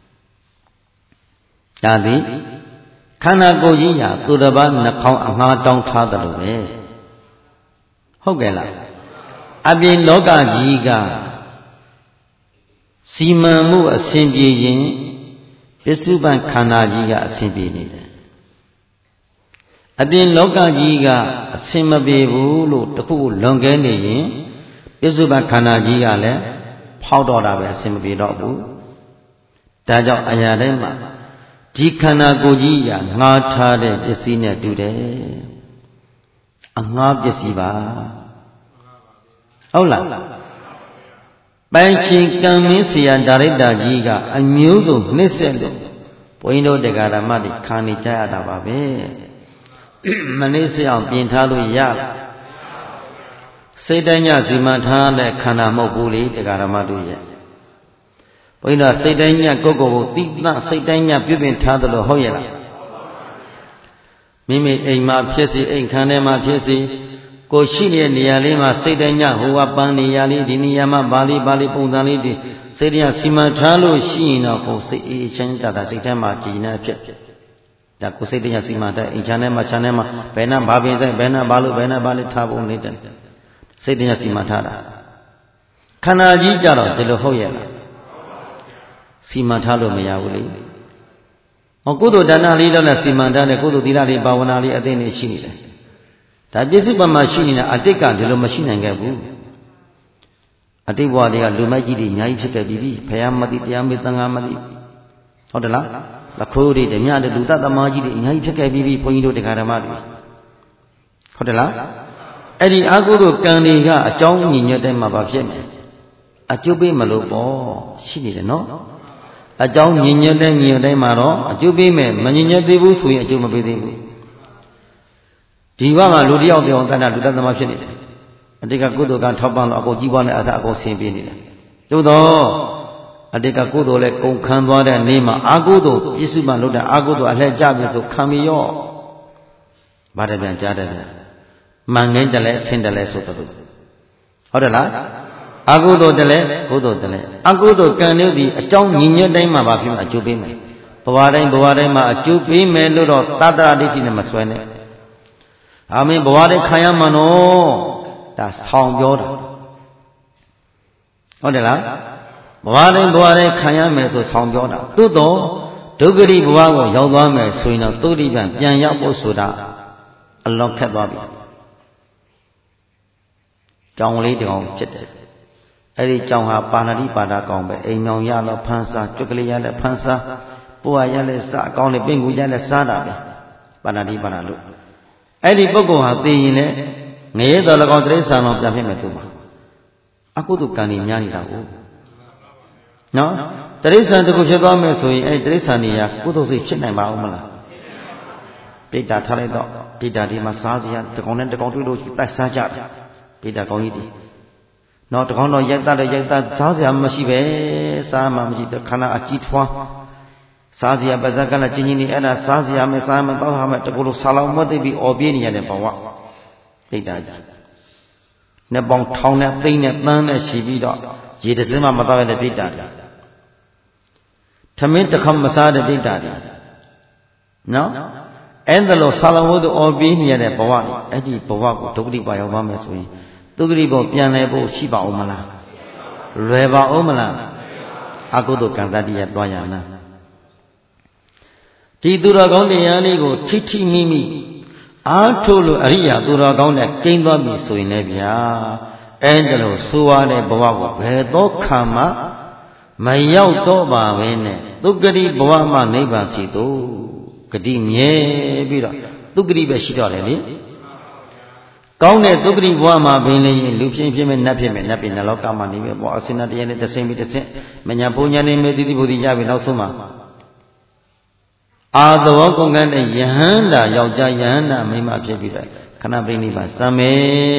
[SPEAKER 2] ဒါသည်ခန္ဓာကိုယ်ကြီးဟာသူတစ်ပါးနှာခေါင်းအငှားတောင်းထားတယ်လို့ပဲဟုတ်ကဲ့လားအပြင်လောကကြီးကစီမံမှုအစဉ်ပြေရင်ပစ္စုပန်ခန္ဓာကြီးကအစဉ်ပြေနေတယ်အပြင်လောကကြီးကအစဉ်မပြေဘူးလို့တခုလွန်ကဲနေရင်ပစ္စုပန်ခန္ဓာကြီးကလည်းဖောက်တော့တာပဲအစဉ်မပြေတော့ဘူးဒါကြောင့်အရာတိုင်းမှာဒီခန္ဓာကိုယ်ကြီးကငှားထားတဲ့ပစ္စည်းနဲ့တူတယ်အငှားပစ္စည်းပါဟုတ်လားပိုင်ချင်းကံမင်းဆရာဒါရိတ္တာကြီးကအမျိုးစုံနှိမ့်ဆက်လို့ဘုန်းကြီးတို့တရားဓမ္မတွေခံနေကြရတာပါပဲမနှိမ့်ဆက်အောင်ပြင်ထားလို့ရစိတ်တိုင်းညစီမံထားတဲ့ခန္ဓာမဟုတ်ဘူးလေတရားဓမ္မတို့ရဲ့ဘုန်းကြီးတို့စိတ်တိုင်းညကိုယ့်ကိုယ်ကိုတိသစိတ်တိုင်းညပြုပြင်ထားသလိုဟုတ်ရဲ့လားမိမိအိမ်မှာဖြစ်စီအိမ်ခန်းထဲမှာဖြစ်စီကိုရှိနေတဲ့နေရာလေးမှာစိတ်တိုင်းညဟိုကပန်းနေရာလေးဒီနေရာမှာဘာလေးဘာလေးပုံစံလေးဒီစိတ်တရားစီမံထားလို့ရှိရင်တော့ဟိုစိတ်အေးချမ်းသာတာစိတ်ထဲမှာကြည်နေဖြစ်ဒါကိုစိတ်တရားစီမံတဲ့အိမ်ချမ်းထဲမှာချမ်းထဲမှာဘယ်နှဘာပင်ဆိုင်ဘယ်နှဘာလို့ဘယ်နှဘာလေးထားဖို့နေတဲ့စိတ်တရားစီမံထားတာခန္ဓာကြီးကြတော့ဒီလိုဟုတ်ရဲ့လားစီမံထားလို့မရဘူးလေဟောကုသိုလ်ဒါနလေးတော့လည်းစီမံထားတယ်ကုသိုလ်သီလလေးဘာဝနာလေးအသိနေရှိနေတယ်ဒါပြစ္စုပ္ပန်မှာရှိနေတာအတိတ်ကဒီလိုမရှိနိုင်ခဲ့ဘူးအတိတ်ဘဝတွေကလူမိုက်ကြီးတွေအများကြီးဖြစ်ခဲ့ပြီးပြီဘုရားမသိတရားမသိသံဃာမသိဟုတ်တယ်လားလခိုးတွေဓမြတွေလူသတ္တမကြီးတွေအများကြီးဖြစ်ခဲ့ပြီးပြီဘုန်းကြီးတို့တရားဓမ္မတွေဟုတ်တယ်လားအဲ့ဒီအကုသိုလ်ကံတွေကအကြောင်းညီညွတ်တဲ့မှာဘာဖြစ်လဲအကျိုးပေးမလို့ပေါ့ရှိနေတယ်နော်အကြောင်းညီညွတ်တဲ့ညီညွတ်တဲ့မှာတော့အကျိုးပေးမယ်မညီညွတ်သေးဘူးဆိုရင်အကျိုးမပေးသေးဘူးဒီဘမှာလူတယောက်တယောက်တဏ္ဍလူတသမဖြစ်နေတယ်အတိတ်ကကုသိုလ်ကထောက်ပံ့လို့အကုန်ကြီးပွားနေအသာအကုန်ဆင်ပြေနေတယ်သို့တော့အတိတ်ကကုသိုလ်လည်းကုန်ခံသွားတဲ့နေ့မှာအာကုသိုလ်ပြစ္စုပန်လို့တဲ့အာကုသိုလ်အလှည့်ကြပြီဆိုခံပြီးရောဗါတယ်ပြန်ကြားတယ်ပြန်မှန်ငင်းတယ်လဲထင်တယ်လဲဆိုတော့ဟုတ်တယ်လားအာကုသိုလ်တယ်လဲကုသိုလ်တယ်လဲအကုသိုလ်ကံလို့ဒီအကြောင်းညီညွတ်တိုင်းမှာဘာဖြစ်မှာအကျိုးပေးမယ်ဘဝတိုင်းဘဝတိုင်းမှာအကျိုးပေးမယ်လို့တော့သတ္တရဒိဋ္ဌိနဲ့မဆွဲနဲ့အာမင်းဘဝတိုင်းခံရမှာနော်ဒါဆောင်းပြောတာဟုတ်တယ်လားဘဝတိုင်းဘဝတိုင်းခံရမယ်ဆိုဆောင်းပြောတာသို့တော့ဒုက္ခရိဘဝကိုရောက်သွားမယ်ဆိုရင်တော့သုတိပံပြန်ရောက်ဖို့ဆိုတာအလောခက်သွားပြီကြောင်လေးတောင်ဖြစ်တယ်အဲ့ဒီကြောင်ဟာပါဏာတိပါဒကောင်ပဲအိမ်မြောင်ရတော့ဖန်ဆာကျွတ်ကလေးရလဲဖန်ဆာပို့ရရလဲစအကောင်းလေးပင်ကူရလဲစားတာပဲပါဏာတိပါဒလို့အဲ့ဒီပုဂ္ဂိုလ်ဟာသိရင်လည်းငရဲတော်၎င်းတိရစ္ဆာန်တော်ပြန်ဖြစ်မယ်သူပါအကုသိုလ်ကံကြီးများနေတာကိုနော်တရိစ္ဆာန်တခုဖြစ်သွားမယ်ဆိုရင်အဲ့ဒီတရိစ္ဆာန်ကြီးကကုသိုလ်စိတ်ဖြစ်နိုင်ပါဦးမလားပိဋကထားလိုက်တော့ပိဋကဒီမှာစားစရာတကောင်နဲ့တကောင်တွေ့လို့တိုက်စားကြတယ်ပိဋကကောင်းကြီးဒီနော်တကောင်တော့ရိုက်တတ်တယ်ရိုက်တတ်စားစရာမရှိပဲစားမှမရှိတော့ခန္ဓာအကြည့်ထွားစားစရာပါဇက်ကလည်းချင်းချင်းနေအဲ့ဒါစားစရာမယ်စားမယ်တောက်ရမယ်တကူလို့ဆာလောင်မသိပြီးအော်ပြေးနေရတဲ့ဘဝပိဋကကြီးနှစ်ပေါင်းထောင်နဲ့သိန်းနဲ့တန်းနဲ့ရှိပြီးတော့ရေတစ်စင်းမှမတော့ရတဲ့ပိဋကကြီးထမင်းတစ်ခါမစားတဲ့ပိဋကကြီးနော်အဲ့ဒါလို့ဆာလောင်ဝတ်သူအော်ပြေးနေရတဲ့ဘဝကြီးအဲ့ဒီဘဝကိုဒုက္ခတိပါရောက်သွားမယ်ဆိုရင်ဒုက္ခတိဘောပြန်လဲဖို့ရှိပါဦးမလားလွယ်ပါဦးမလားအကုသိုလ်ကံတတ္တိရသွားရလားဒီသူတော်ကောင်းတရားလေးကိုထိထိမိမိအားထုတ်လို့အရိယာသူတော်ကောင်းနဲ့ကိန်းသွားပြီဆိုရင်လည်းဗျာအဲ့ဒါလို့ဆိုရတဲ့ဘဝကိုဘယ်သောခံမှမရောက်တော့ပါပဲနဲ့သုက္ကတိဘဝမှနိဗ္ဗာန်စီသို့ဂတိမြဲပြီးတော့သုက္ကတိပဲရှိတော့တယ်လေကောင်းတဲ့သုက္ကတိဘဝမှာဘင်းလေးလူဖြစ်ဖြစ်မဲ့နတ်ဖြစ်မဲ့နတ်ပြည်နလောကမှာနေပဲပေါ့အစင်နာတရားနဲ့တဆင်းပြီးတဆင်းမညာဘုံညာနေမေတိတိဘုဒ္ဓရပြီနောက်ဆုံးမှာအာသဝကုန်ကန်းတဲ့ယဟန္တာယောက်ျားယဟန္တာမိန်းမဖြစ်ပြီးတော့ခဏပြိဋိဘစံမေ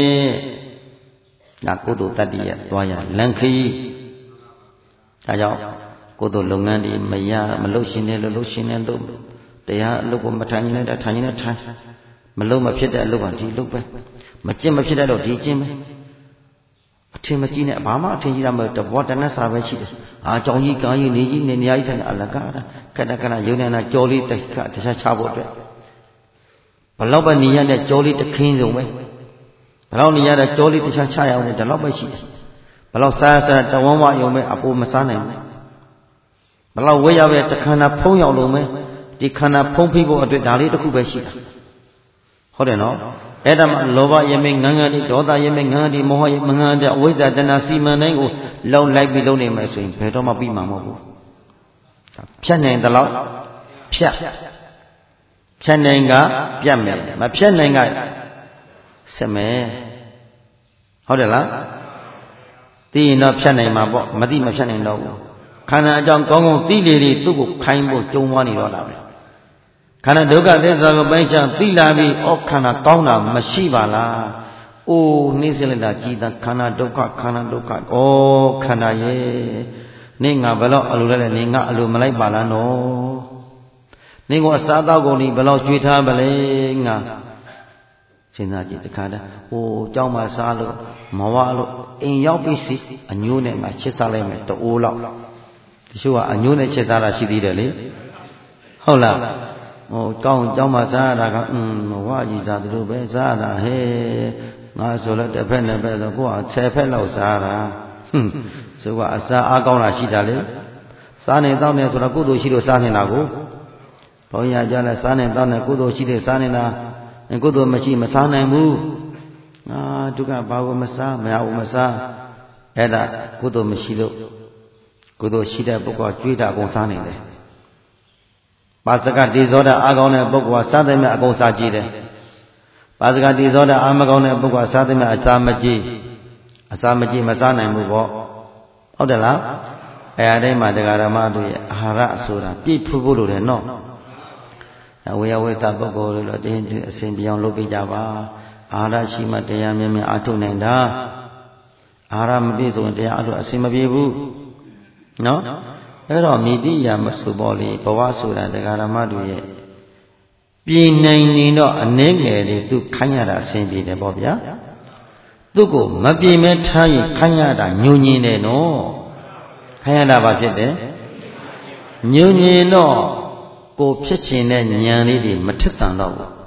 [SPEAKER 2] ဒါကုသိုလ်တတ္တိရသွားရလန်ခီဒါကြောင့်ကုသိုလ်လုပ်ငန်းတွေမရမလုပ်ရှင်တယ်လို့လုပ်ရှင်တယ်လို့တရားအလုပ်ကိုမထိုင်နေတာထိုင်နေတာထိုင်မလုပ်မဖြစ်တဲ့အလုပ်ကဒီလုပ်ပဲမကျင့်မဖြစ်တဲ့တော့ဒီကျင့်ပဲအထင်မကြီးနဲ့ဘာမှအထင်ကြီးတာမဟုတ်တဘောတနတ်စာပဲရှိတယ်အာကြောင်ကြီးကားကြီးနေကြီးနေနေရာကြီးထိုင်အလကားကတကနယုံနေတာကြောလေးတိုက်ခတခြားချဖို့အတွက်ဘလောက်ပဲနေရတဲ့ကြောလေးတခင်းစုံပဲဘလောက်နေရတဲ့ကြောလေးတခြားချရအောင်ဒီလောက်ပဲရှိတယ်ဘလောက်စားစားတဝန်းဝယုံပဲအပူမစားနိုင်ဘူးဘလောက်ဝဲရပဲတခန္ဓာဖုံးရောက်လုံးပဲဒီခန္ဓာဖုံးဖိဖို့အတွက်ဒါလေးတစ်ခုပဲရှိတာဟုတ်တယ်နော်အဲ့ဒါမှလောဘယမိငန်းငန်းဒီဒေါသယမိငန်းငန်းဒီမောဟယမငန်းတဲ့အဝိဇ္ဇာတဏှာစီမံတိုင်းကိုလောက်လိုက်ပြီးလုံးနေမယ်ဆိုရင်ဘယ်တော့မှပြီးမှာမဟုတ်ဘူးဖြတ်နိုင်တဲ့လောက်ဖြတ်ဖြတ်နိုင်ကပြတ်မယ်မဖြတ်နိုင်ကဆက်မယ်ဟုတ်တယ်လားသိရင်တော့ဖြတ်နိုင်မှာပေါ့မသိမဖြတ်နိုင်တော့ဘူးခန္ဓာအကြောင်းကောင်းကောင်းသိလေလေသူ့ကိုခိုင်းဖို့ကြုံသွားနေတော့တာပဲခန္ဓာဒုက္ခသစ္စာကိုပိုင်းခြားသိလာပြီးဩခန္ဓာကောင်းတာမရှိပါလားအိုးနှိစလိုက်တာကြည်သာခန္ဓာဒုက္ခခန္ဓာဒုက္ခဩခန္ဓာရဲ့နေငါဘယ်တော့အလိုလဲနေငါအလိုမလိုက်ပါလားနော်နေကိုအစားတော့ကုန်ဒီဘယ်တော့ကျွေးထားပါလဲငါစဉ်းစားကြည့်တခါတည်းဟိုเจ้าမစားလို့မဝလို့အိမ်ရောက်ပြီစီအညိုးနဲ့ငါချစ်စားလိုက်မယ်တအိုးလောက်တချို့ကအညိုးနဲ့ချစ်စားတာရှိသေးတယ်လေဟုတ်လားဟိုကောင်းเจ้าမစားရတာကအင်းဝါကြီးစားသူတို့ပဲစားတာဟဲ့ငါဆိုလည်းတစ်ဖက်နဲ့ပဲဆိုကိုကဆယ်ဖက်လောက်စားတာဟွန်းဆိုကအစားအားကောင်းတာရှိတာလေစားနေတောင်းနေဆိုတော့ကုသိုလ်ရှိလို့စားနေတာကိုဘုန်းကြီးကပြောလဲစားနေတောင်းနေကုသိုလ်ရှိတဲ့စားနေတာကုသိုလ်မရှိမစားနိုင်ဘူးအာဒုက္ခဘာကိုမစားမရဘူးမစားအဲ့ဒါကုသိုလ်မရှိလို့ကုသိုလ်ရှိတဲ့ပုဂ္ဂိုလ်ကကြွေးတာအကုန်စားနေတယ်ပါစကတိဇောဒအာကောင်းတဲ့ပုဂ္ဂိုလ်ကစားတယ်မြတ်အကုန်စားကြည့်တယ်ပါစကတိဇောဒအာမကောင်းတဲ့ပုဂ္ဂိုလ်ကစားတယ်မြတ်အစာမကြည့်အစာမကြည့်မစားနိုင်ဘူးပေါ့ဟုတ်တယ်လားအဲအတိုင်းမှာတရားဓမ္မတို့ရဲ့အာဟာရဆိုတာပြည့်ဖူးဖို့လိုတယ်နော်ဝေယဝိသပုဂ္ဂိုလ်တို့တင်းအစဉ်ပြောင်းလုပ်ပေးကြပါအာဟာရရှိမှတရားမြဲမြဲအားထုတ်နိုင်တာအာဟာရမပြည့်စုံရင်တရားအားထုတ်အစဉ်မပြေဘူးနော်အဲ့တော့မိတိယာမဆိုပေါ်လေဘဝဆိုတာတရားဓမ္မတို့ရဲ့ပြည်နိုင်နေတော့အနည်းငယ်လေးသူခိုင်းရတာအစဉ်ပြေတယ်ပေါ့ဗျာသူ့ကိုမပြေမဲထားရင်ခိုင်းရတာညှို့ညင်းတယ်နော်ခိုင်းရတာဘာဖြစ်တယ်ညှို့ညင်းတော့ကိုဖြစ်ချင်တဲ့ဉာဏ်လေးတွေမထက်တန်တော့ဘူး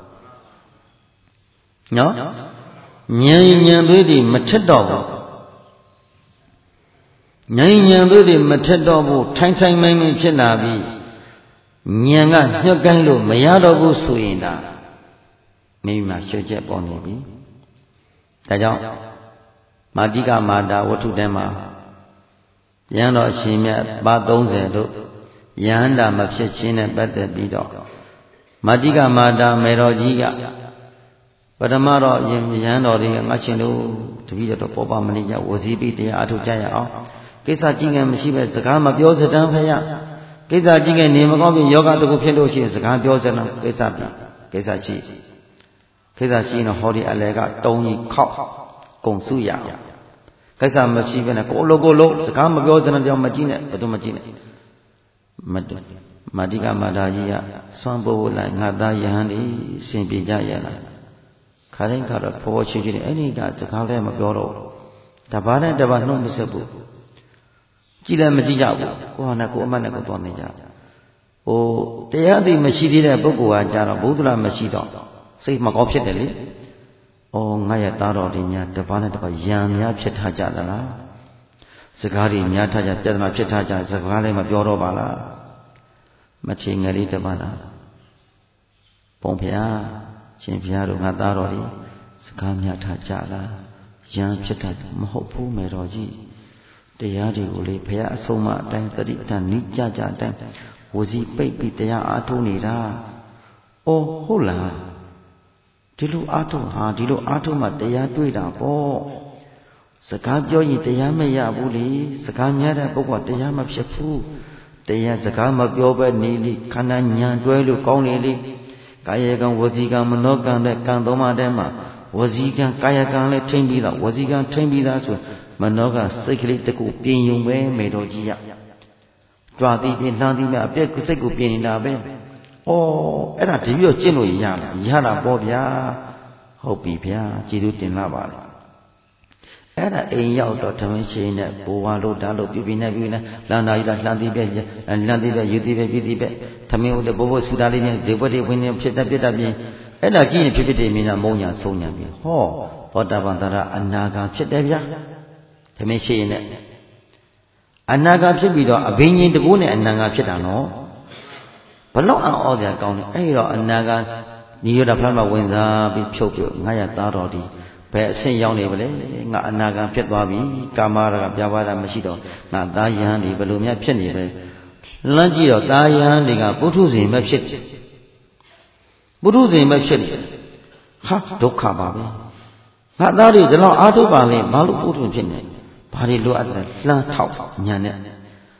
[SPEAKER 2] နော်ဉာဏ်ဉာဏ်သွေးတွေမထက်တော့ဘူးဉာဏ်ဉာဏ်သွေးတွေမထက်တော့ဘူးထိုင်ထိုင်မိုင်းမိုင်းဖြစ်လာပြီးဉာဏ်ကညှက်ကိုင်းလို့မရတော့ဘူးဆိုရင်ဒါမိမိမှာရွှေချက်ပေါ်နေပြီဒါကြောင့်မာတိကမာတာဝတ္ထုထဲမှာရဟန်းတော်အရှင်မြတ်ပါသုံးဆယ်တို့ယဟန္တာမဖြစ်ခြင်းနဲ့ပတ်သက်ပြီးတော့မာတိကမာတာမေတော်ကြီးကပထမတော့ယဟန်တော်တွေကငါရှင်တို့တပည့်တော်ပေါ်ပါမနေကြဝစီပိတရားအထုတ်ကြရအောင်ကိစ္စကြီးငယ်မရှိပဲစကားမပြောစတမ်းဖယားကိစ္စကြီးငယ်နေမကောင်းပြီယောဂတကူဖြစ်လို့ရှိရင်စကားပြောစတမ်းကိစ္စပြီကိစ္စရှိကိစ္စရှိရင်ဟောဒီအလဲကတုံးကြီးခောက်ကုံစုရကိစ္စမရှိဘဲနဲ့ကိုလိုကိုလိုစကားမပြောစတမ်းကြောင့်မကြည့်နဲ့ဘယ်သူမကြည့်နဲ့မတမတိကမာတာကြီးကဆွမ်းပိုးလိုက်ငါသားယဟန်ဒီအရှင်ပြေကြရလားခါတိုင်းကတော့ဖောဖောချင်းချင်းအဲ့ဒီကစကားလည်းမပြောတော့တဘာနဲ့တဘာနှုတ်မဆက်ဘူးကြည့်လည်းမကြည့်ကြဘူးကိုဟာနဲ့ကိုအမတ်နဲ့ကိုသွားနေကြဟိုတရားသိမရှိသေးတဲ့ပုဂ္ဂိုလ်ကကြတော့ဘုဒ္ဓလာမရှိတော့စိတ်မကောင်းဖြစ်တယ်လေဩငါရဲ့သားတော်တွေများတဘာနဲ့တဘာယံများဖြစ်ထားကြသလားစကားတွေများထားကြပြဿနာဖြစ်ထားကြစကားလည်းမပြောတော့ပါလားမချေငယ်လေးတပါးလားပုံဖျားရှင်ဖျားတို့ငါသားတော်တွေစကားများထားကြလားရံဖြစ်တာမဟုတ်ဘူးမယ်တော်ကြီးတရားတွေကိုလေဖျားအဆုံးမအတိုင်းတတိပဋ္ဌာန်နိကြကြအတိုင်းဝစီပိတ်ပြီးတရားအားထုတ်နေတာအော်ဟုတ်လားဒီလိုအားထုတ်ဟာဒီလိုအားထုတ်မှတရားတွေ့တာပေါ့စကားပြောရင်တရားမရဘူးလေစကားများတဲ့ပုဂ္ဂိုလ်တရားမဖြစ်ဘူးတရားစကားမပြောဘဲနေလိခန္ဓာညာတွဲလို့ကောင်းနေလိကာယကံဝစီကံမနောကံတဲ့ကံသုံးပါးထဲမှာဝစီကံကာယကံလည်းထိမ့်ပြီးသားဝစီကံထိမ့်ပြီးသားဆိုမနောကစိတ်ကလေးတကူပြင်ယုံပဲမေတော်ကြီးရကြွားပြီးပြင်လှမ်းပြီးမြအပြက်စိတ်ကိုပြင်နေတာပဲဩအဲ့ဒါဒီပြောကျင့်လို့ရလားရတာပေါ့ဗျာဟုတ်ပြီဗျာကျေးဇူးတင်လာပါလားအဲ့ဒါအိမ်ရောက်တော့သမင်းရှင်နဲ့ဘိုးဝါလို့ဓာတ်လို့ပြပြနေပြီနဲ့လန်သာကြီးလားလှမ်းသေးပဲလန်သေးပဲယူသေးပဲပြသေးပဲသမင်းဦးတဲ့ဘိုးဘိုးဆူတာလေးနဲ့ဇေဘွက်တွေဝင်နေဖြစ်တဲ့ပြတ်တတ်ပြင်အဲ့ဒါကြည့်ရင်ဖြစ်ဖြစ်တွေမြင်တာမုံညာဆုံးညာပြင်ဟောဘောဓဘာသာရအနာဂံဖြစ်တယ်ဗျာသမင်းရှင်နဲ့အနာဂံဖြစ်ပြီးတော့အဘိညာဉ်တကူနဲ့အနာဂံဖြစ်တာနော်ဘလောက်အော်စရာကောင်းတယ်အဲ့တော့အနာဂံညီရတာဖလားမဝင်စားပြီးဖြုတ်ပြုတ်ငါရသားတော်ဒီဘယ်အဆင့်ရောက်နေပါလဲငါအနာဂံဖြစ်သွားပြီကာမရာကပြပါတာမရှိတော့ငါသားယဟန်ဒီဘယ်လိုများဖြစ်နေလဲလမ်းကြည့်တော့သားယဟန်တွေကပုထုဇဉ်ပဲဖြစ်ပုထုဇဉ်ပဲဖြစ်တယ်ဟာဒုက္ခပါပဲငါသားတွေဒီလောက်အာထုပါလဲဘာလို့ပုထုဇဉ်ဖြစ်နေဘာတွေလိုအပ်တယ်လှမ်းထောက်ညာနဲ့ဩ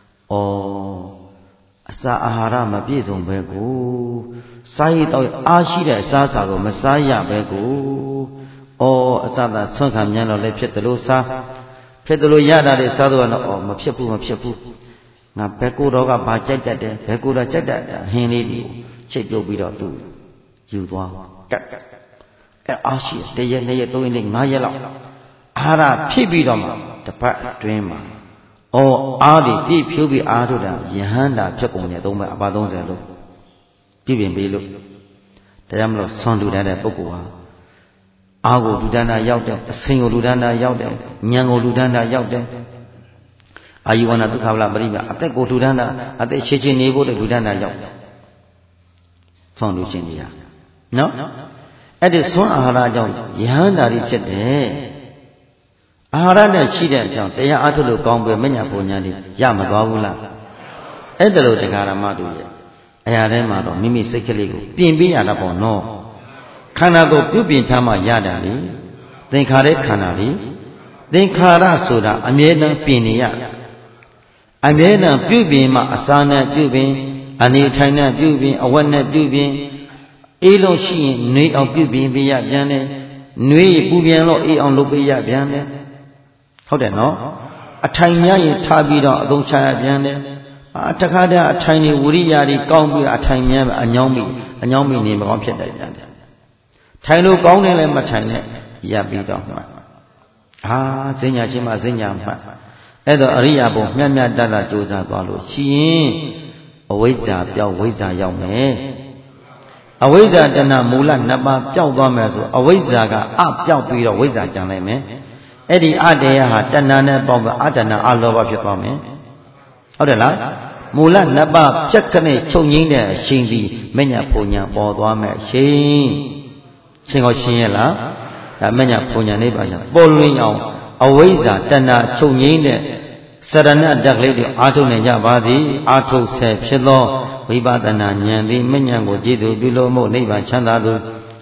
[SPEAKER 2] အစာအာဟာရမပြည့်စုံပဲကိုစားရတော့အားရှိတဲ့အစားအစာကိုမစားရပဲကိုဩအစသာဆွမ်းခံမြန်တော့လည်းဖြစ်တယ်လို့စားဖြစ်တယ်လို့ရတာတွေစားတော့တော့ဩမဖြစ်ဘူးမဖြစ်ဘူးငါဘယ်ကိုတော့ကဘာကြိုက်တတ်တယ်ဘယ်ကိုတော့ကြိုက်တတ်တယ်ဟင်းလေးဒီချိတ်ပြုတ်ပြီးတော့သူယူသွားကတ်အဲအားရှိတရက်နှစ်ရက်သုံးရက်လေးငါးရက်လောက်အာဟာရဖြစ်ပြီးတော့မှတပတ်အတွင်းမှာဩအားဒီပြည့်ဖြိုးပြီးအားထုတ်တာယဟန္တာဖြစ်ကုန်တယ်သုံးပဲအပါသုံးဆယ်လို့ပြည့်ပြင်ပြီးလို့တရားမလို့ဆွန်တူတဲ့ပုဂ္ဂိုလ်ဟာအာကိုလူဒန္တာရောက်တယ်အစင်ကိုလူဒန္တာရောက်တယ်ဉာဏ်ကိုလူဒန္တာရောက်တယ်အာယုဝနာဒုက္ခဗလာပရိမအသက်ကိုလူဒန္တာအသက်ရှည်ချင်းနေဖို့တဲ့လူဒန္တာရောက်တယ်ဆွန်လူချင်းကြီးဟာနော်အဲ့ဒီဆွန်အာဟာရကြောင့်ယဟန္တာတွေဖြစ်တယ်အာဟာရနဲ့ရှိတဲ့အကြောင်းတရားအားထုတ်လို့ကောင်းပြီမညာပုံညာတွေရမသွားဘူးလားအဲ့ဒါလို့တရားဓမ္မတို့ရဲ့အရာထဲမှာတော့မိမိစိတ်ကလေးကိုပြင်ပေးရတာပေါ့နော်ခန္ဓာကိုပြုပြင်ထားမှရတာလေသင်္ခါရခန္ဓာလေသင်္ခါရဆိုတာအမြဲတမ်းပြင်နေရအမြဲတမ်းပြုပြင်မှအစာနဲ့ပြုပြင်အနေထိုင်နဲ့ပြုပြင်အဝတ်နဲ့ပြုပြင်အေးလို့ရှိရင်နှွေးအောင်ပြုပြင်ပေးရပြန်တယ်နှွေးပူပြန်လို့အေးအောင်လုပ်ပေးရပြန်တယ်ဟုတ်တယ်နော်အထိုင်များရင်ထားပြီးတော့အသုံးချရပြန်တယ်အတခါတည်းအထိုင်နေဝိရိယတွေကောင်းပြီးအထိုင်များအညောင်းမိအညောင်းမိနေမကောင်းဖြစ်တယ်ပြန်တယ်ထိုင်လို့ကောင်းတယ်လည်းမထိုင်နဲ့ရပ်ပြီးတော့မှအာစဉ္ညာချင်းမှစဉ္ညာမှအဲ့တော့အရိယာဘုံမြတ်မြတ်တတ်တာကြိုးစားသွားလို့ရှိရင်အဝိဇ္ဇာပြောင်းဝိဇ္ဇာရောက်မယ်အဝိဇ္ဇာတဏမူလနှစ်ပါးပျောက်သွားမယ်ဆိုအဝိဇ္ဇာကအပျောက်ပြီးတော့ဝိဇ္ဇာကျန်လိုက်မယ်အဲ့ဒီအတရားဟာတဏနဲ့ပေါင်းပြီးအတဏအလောဘဖြစ်သွားမယ်ဟုတ်တယ်လားမူလနှစ်ပါးဖြတ်ခနဲ့ချုပ်ငိမ့်တဲ့အရှင်ဒီမညဖုန်ညာပေါ်သွားမယ်ရှင်ရှင်ကိုရှင်ရလားဒါမညဖုန်ညာနေပါကြောင့်ပေါ်လွင်အောင်အဝိဇ္ဇာတဏချုပ်ငိမ့်တဲ့စရဏတက်ကလေးတွေအာထုတ်နိုင်ကြပါစေအာထုတ်ဆဲဖြစ်သောဝိပဿနာဉာဏ်သည်မဉဏ်ကိုကြည်သူပြုလို့မို့နိဗ္ဗာန်ချမ်းသာသူ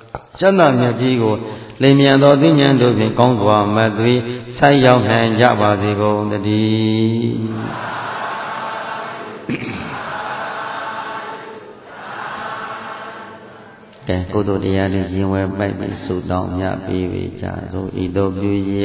[SPEAKER 2] ချမ်းသာမြတ်ကြီးကိုလင်မြန်သောသိဉာဏ်တို့ဖြင့်ကောင်းစွာမသွေဆိုက်ရောက်နိုင်ကြပါစေကုန်သတည်းကဲကုသိုလ်တရားတွေရင်ဝယ်ပိုက်ပြီးဆုတောင်းမြတ်ပေးပေကြသို့ဤသို့ပြုရ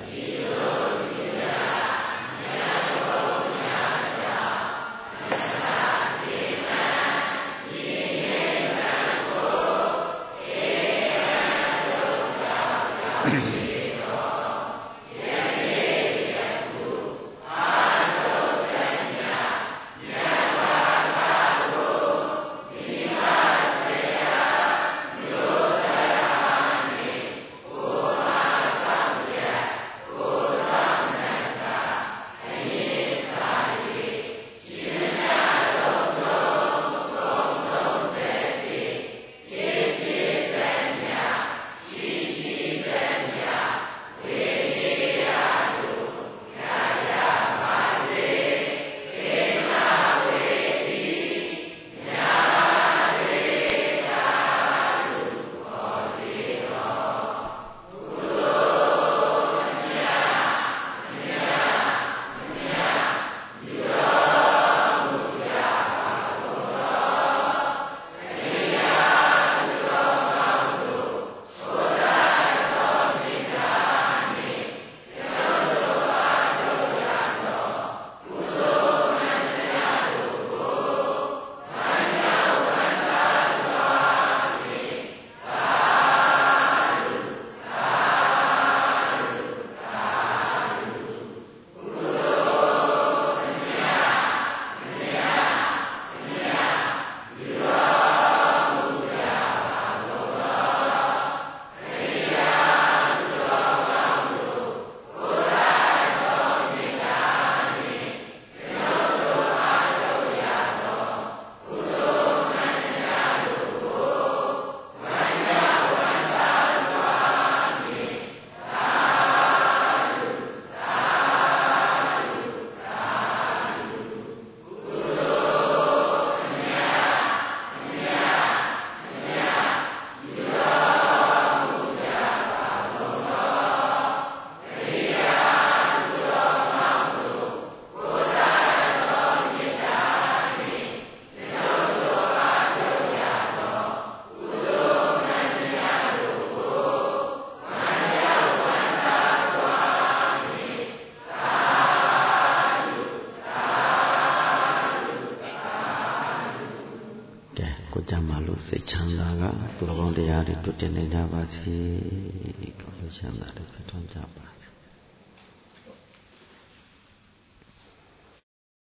[SPEAKER 2] ကိုကြမှာလို့စိတ်ချမ်းသာကသူတော်ကောင်းတရားတွေတွေ့တင်နေကြပါစေ။ကောင်းချမ်းသာတဲ့ဖြစ်ထွန်းကြပါ